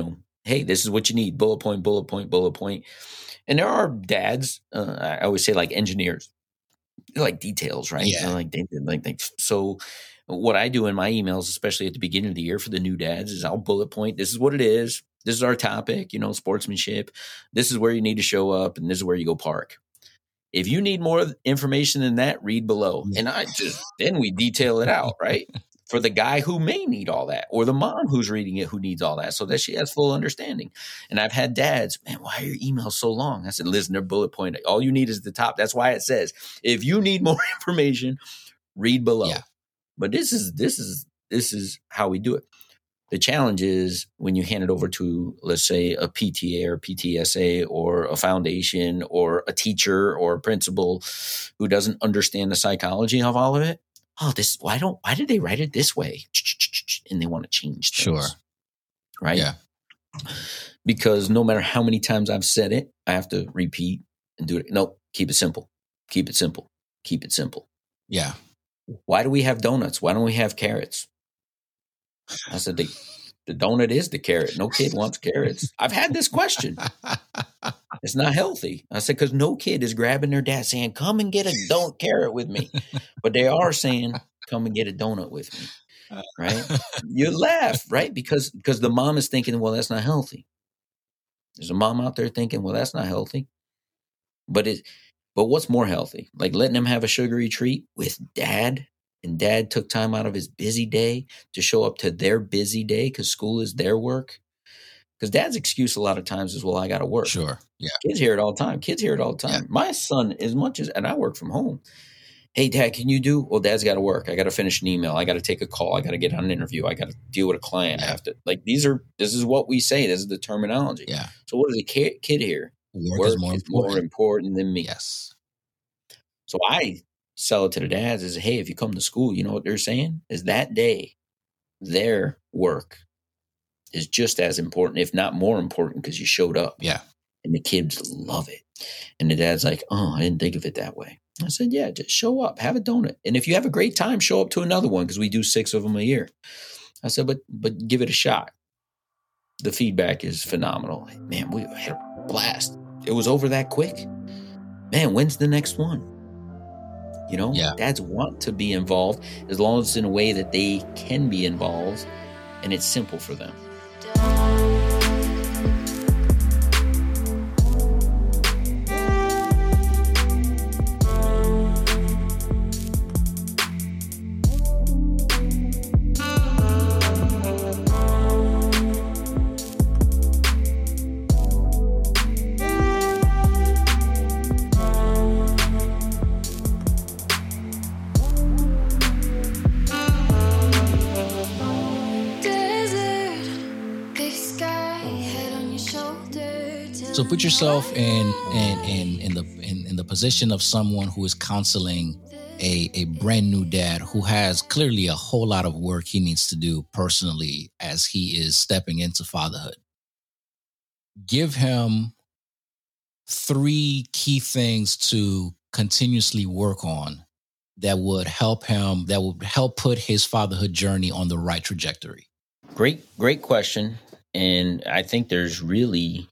hey, this is what you need. Bullet point, bullet point, bullet point. And there are dads, uh, I always say like engineers, they're like details, right? Yeah. They're like, they, like they, so what I do in my emails, especially at the beginning of the year for the new dads, is I'll bullet point. This is what it is. This is our topic, you know, sportsmanship. This is where you need to show up, and this is where you go park. If you need more information than that, read below. And I just, then we detail it out, right? For the guy who may need all that, or the mom who's reading it who needs all that, so that she has full understanding. And I've had dads, man, why are your emails so long? I said, listen, they're bullet point. All you need is the top. That's why it says, if you need more information, read below. Yeah. But this is this is this is how we do it. The challenge is when you hand it over to, let's say, a P T A or P T S A or a foundation or a teacher or a principal who doesn't understand the psychology of all of it. Oh, this why don't why did they write it this way? And they want to change things. Sure. Right? Yeah. Because no matter how many times I've said it, I have to repeat and do it. No, keep it simple. Keep it simple. Keep it simple. Yeah. Why do we have donuts? Why don't we have carrots? I said, the, the donut is the carrot. No kid wants carrots. I've had this question. It's not healthy. I said, because no kid is grabbing their dad saying, come and get a donut carrot with me. But they are saying, come and get a donut with me. Right? You laugh, right? Because because the mom is thinking, well, that's not healthy. There's a mom out there thinking, well, that's not healthy. But it but what's more healthy? Like letting them have a sugary treat with dad, and dad took time out of his busy day to show up to their busy day because school is their work. Because dad's excuse a lot of times is, well, I got to work. Sure. Yeah. Kids hear it all the time. Kids hear it all the time. Yeah. My son, as much as, and I work from home. Hey, dad, can you do? Well, dad's got to work. I got to finish an email. I got to take a call. I got to get on an interview. I got to deal with a client. Yeah. I have to, like, these are, this is what we say. This is the terminology. Yeah. So what does a kid, kid hear? Work, Work is more is important. more important than me. Yes. So I sell it to the dads is, hey, if you come to school, you know what they're saying? Is that day, their work is just as important, if not more important, because you showed up. Yeah. And the kids love it. And the dad's like, oh, I didn't think of it that way. I said, yeah, just show up, have a donut. And if you have a great time, show up to another one because we do six of them a year. I said, but but give it a shot. The feedback is phenomenal. Like, man, we had a blast. It was over that quick. Man, when's the next one? You know, Yeah. dads want to be involved as long as it's in a way that they can be involved and it's simple for them. So put yourself in in in, in the in, in the position of someone who is counseling a, a brand new dad who has clearly a whole lot of work he needs to do personally as he is stepping into fatherhood. Give him three key things to continuously work on that would help him, that would help put his fatherhood journey on the right trajectory. Great, great question. And I think there's really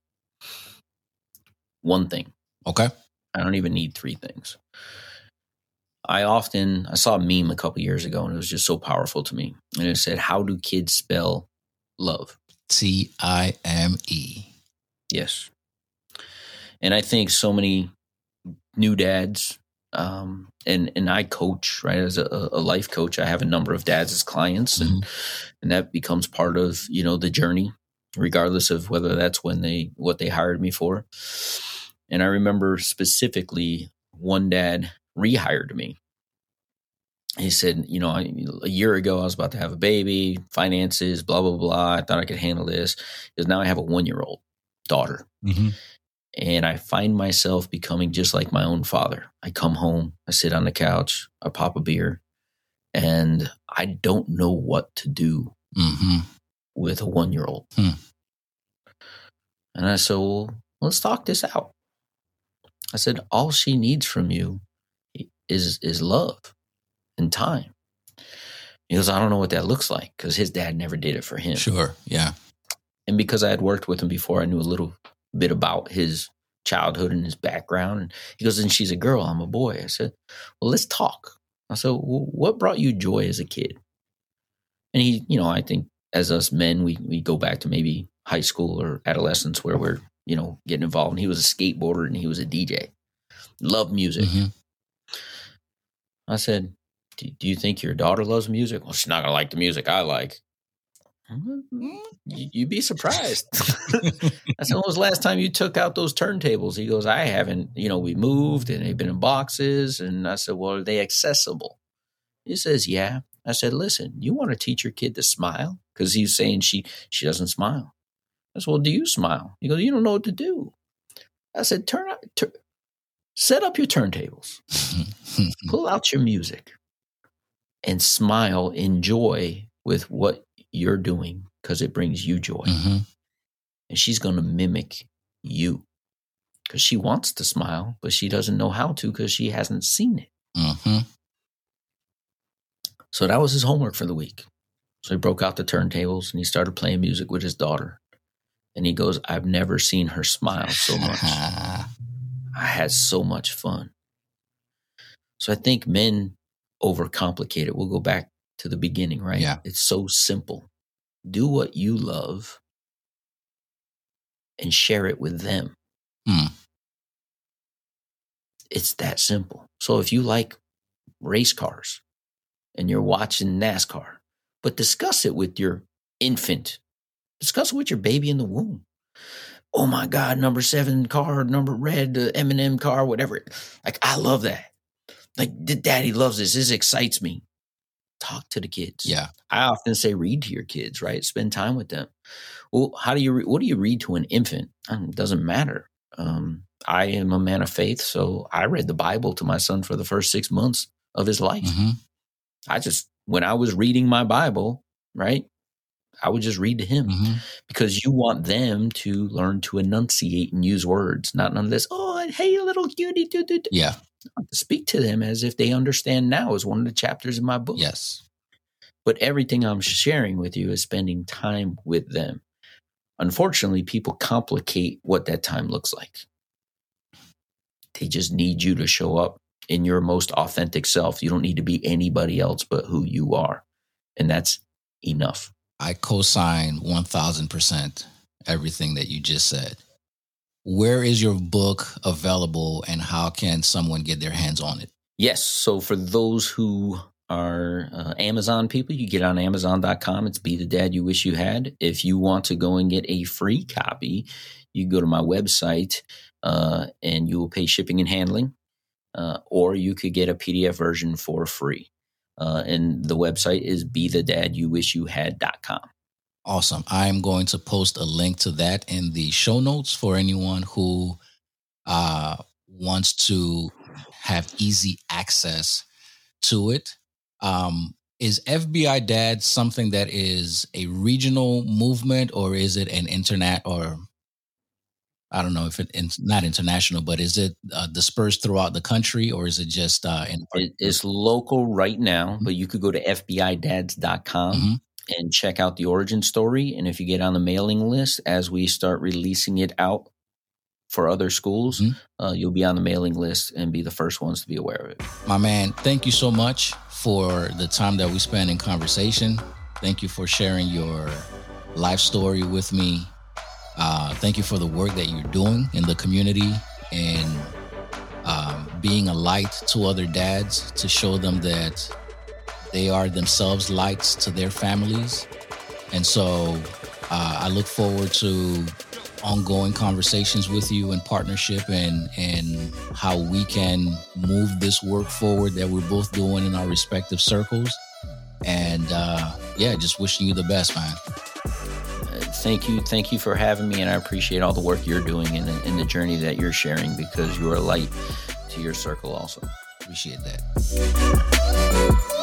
one thing. Okay. I don't even need three things. I often, I saw a meme a couple years ago and it was just so powerful to me. And it said, how do kids spell love? T I M E. Yes. And I think so many new dads, um, and, and I coach, right, as a, a life coach, I have a number of dads as clients and, mm-hmm. and that becomes part of, you know, the journey, regardless of whether that's when they, what they hired me for. And I remember specifically one dad rehired me. He said, you know, a year ago, I was about to have a baby, finances, blah, blah, blah. I thought I could handle this. Because now I have a one-year-old daughter. Mm-hmm. And I find myself becoming just like my own father. I come home, I sit on the couch, I pop a beer, and I don't know what to do mm-hmm. with a one-year-old. Hmm. And I said, well, let's talk this out. I said, all she needs from you is is love and time. He goes, I don't know what that looks like because his dad never did it for him. Sure, yeah. And because I had worked with him before, I knew a little bit about his childhood and his background. And he goes, and she's a girl, I'm a boy. I said, well, let's talk. I said, well, what brought you joy as a kid? And he, you know, I think as us men, we, we go back to maybe high school or adolescence where we're, you know, getting involved. And he was a skateboarder and he was a D J. Loved music. Mm-hmm. I said, do, do you think your daughter loves music? Well, she's not going to like the music I like. You'd be surprised. I said, when was the last time you took out those turntables? He goes, I haven't. You know, we moved and they've been in boxes. And I said, well, are they accessible? He says, yeah. I said, listen, you want to teach your kid to smile? Because he's saying she she doesn't smile. I said, well, do you smile? He goes, you don't know what to do. I said, turn out, tur- set up your turntables, pull out your music, and smile, enjoy with what you're doing because it brings you joy. Mm-hmm. And she's going to mimic you because she wants to smile, but she doesn't know how to because she hasn't seen it. Mm-hmm. So that was his homework for the week. So he broke out the turntables and he started playing music with his daughter. And he goes, I've never seen her smile so much. I had so much fun. So I think men overcomplicate it. We'll go back to the beginning, right? Yeah. It's so simple. Do what you love and share it with them. Mm. It's that simple. So if you like race cars and you're watching NASCAR, but discuss it with your infant. Discuss it with your baby in the womb. Oh my God, number seven car, number red, uh, M and M car, whatever. Like, I love that. Like, daddy loves this. This excites me. Talk to the kids. Yeah. I often say read to your kids, right? Spend time with them. Well, how do you, re- what do you read to an infant? Um, it doesn't matter. Um, I am a man of faith, so I read the Bible to my son for the first six months of his life. Mm-hmm. I just, when I was reading my Bible, right, I would just read to him Mm-hmm. because you want them to learn to enunciate and use words, not none of this, oh, hey, little cutie. Do, do, do. Yeah. Speak to them as if they understand now is one of the chapters in my book. Yes. But everything I'm sharing with you is spending time with them. Unfortunately, people complicate what that time looks like. They just need you to show up in your most authentic self. You don't need to be anybody else but who you are. And that's enough. I co-sign one thousand percent everything that you just said. Where is your book available and how can someone get their hands on it? Yes. So for those who are uh, Amazon people, you get on amazon dot com. It's Be the Dad You Wish You Had. If you want to go and get a free copy, you go to my website uh, and you will pay shipping and handling, uh, or you could get a P D F version for free. Uh, and the website is be the dad you wish you had dot com. Awesome. I'm going to post a link to that in the show notes for anyone who uh, wants to have easy access to it. Um, is F B I Dad something that is a regional movement or is it an internet or I don't know if it's not international, but is it uh, dispersed throughout the country or is it just uh, in? It is local right now, but you could go to F B I dads dot com mm-hmm. and check out the origin story. And if you get on the mailing list, as we start releasing it out for other schools, mm-hmm. uh, you'll be on the mailing list and be the first ones to be aware of it. My man, thank you so much for the time that we spent in conversation. Thank you for sharing your life story with me. Uh, thank you for the work that you're doing in the community and um, being a light to other dads to show them that they are themselves lights to their families. And so uh, I look forward to ongoing conversations with you in partnership and, and how we can move this work forward that we're both doing in our respective circles. And uh, yeah, just wishing you the best, man. Thank you. Thank you for having me. And I appreciate all the work you're doing and the, and the journey that you're sharing because you are a light to your circle also. Appreciate that.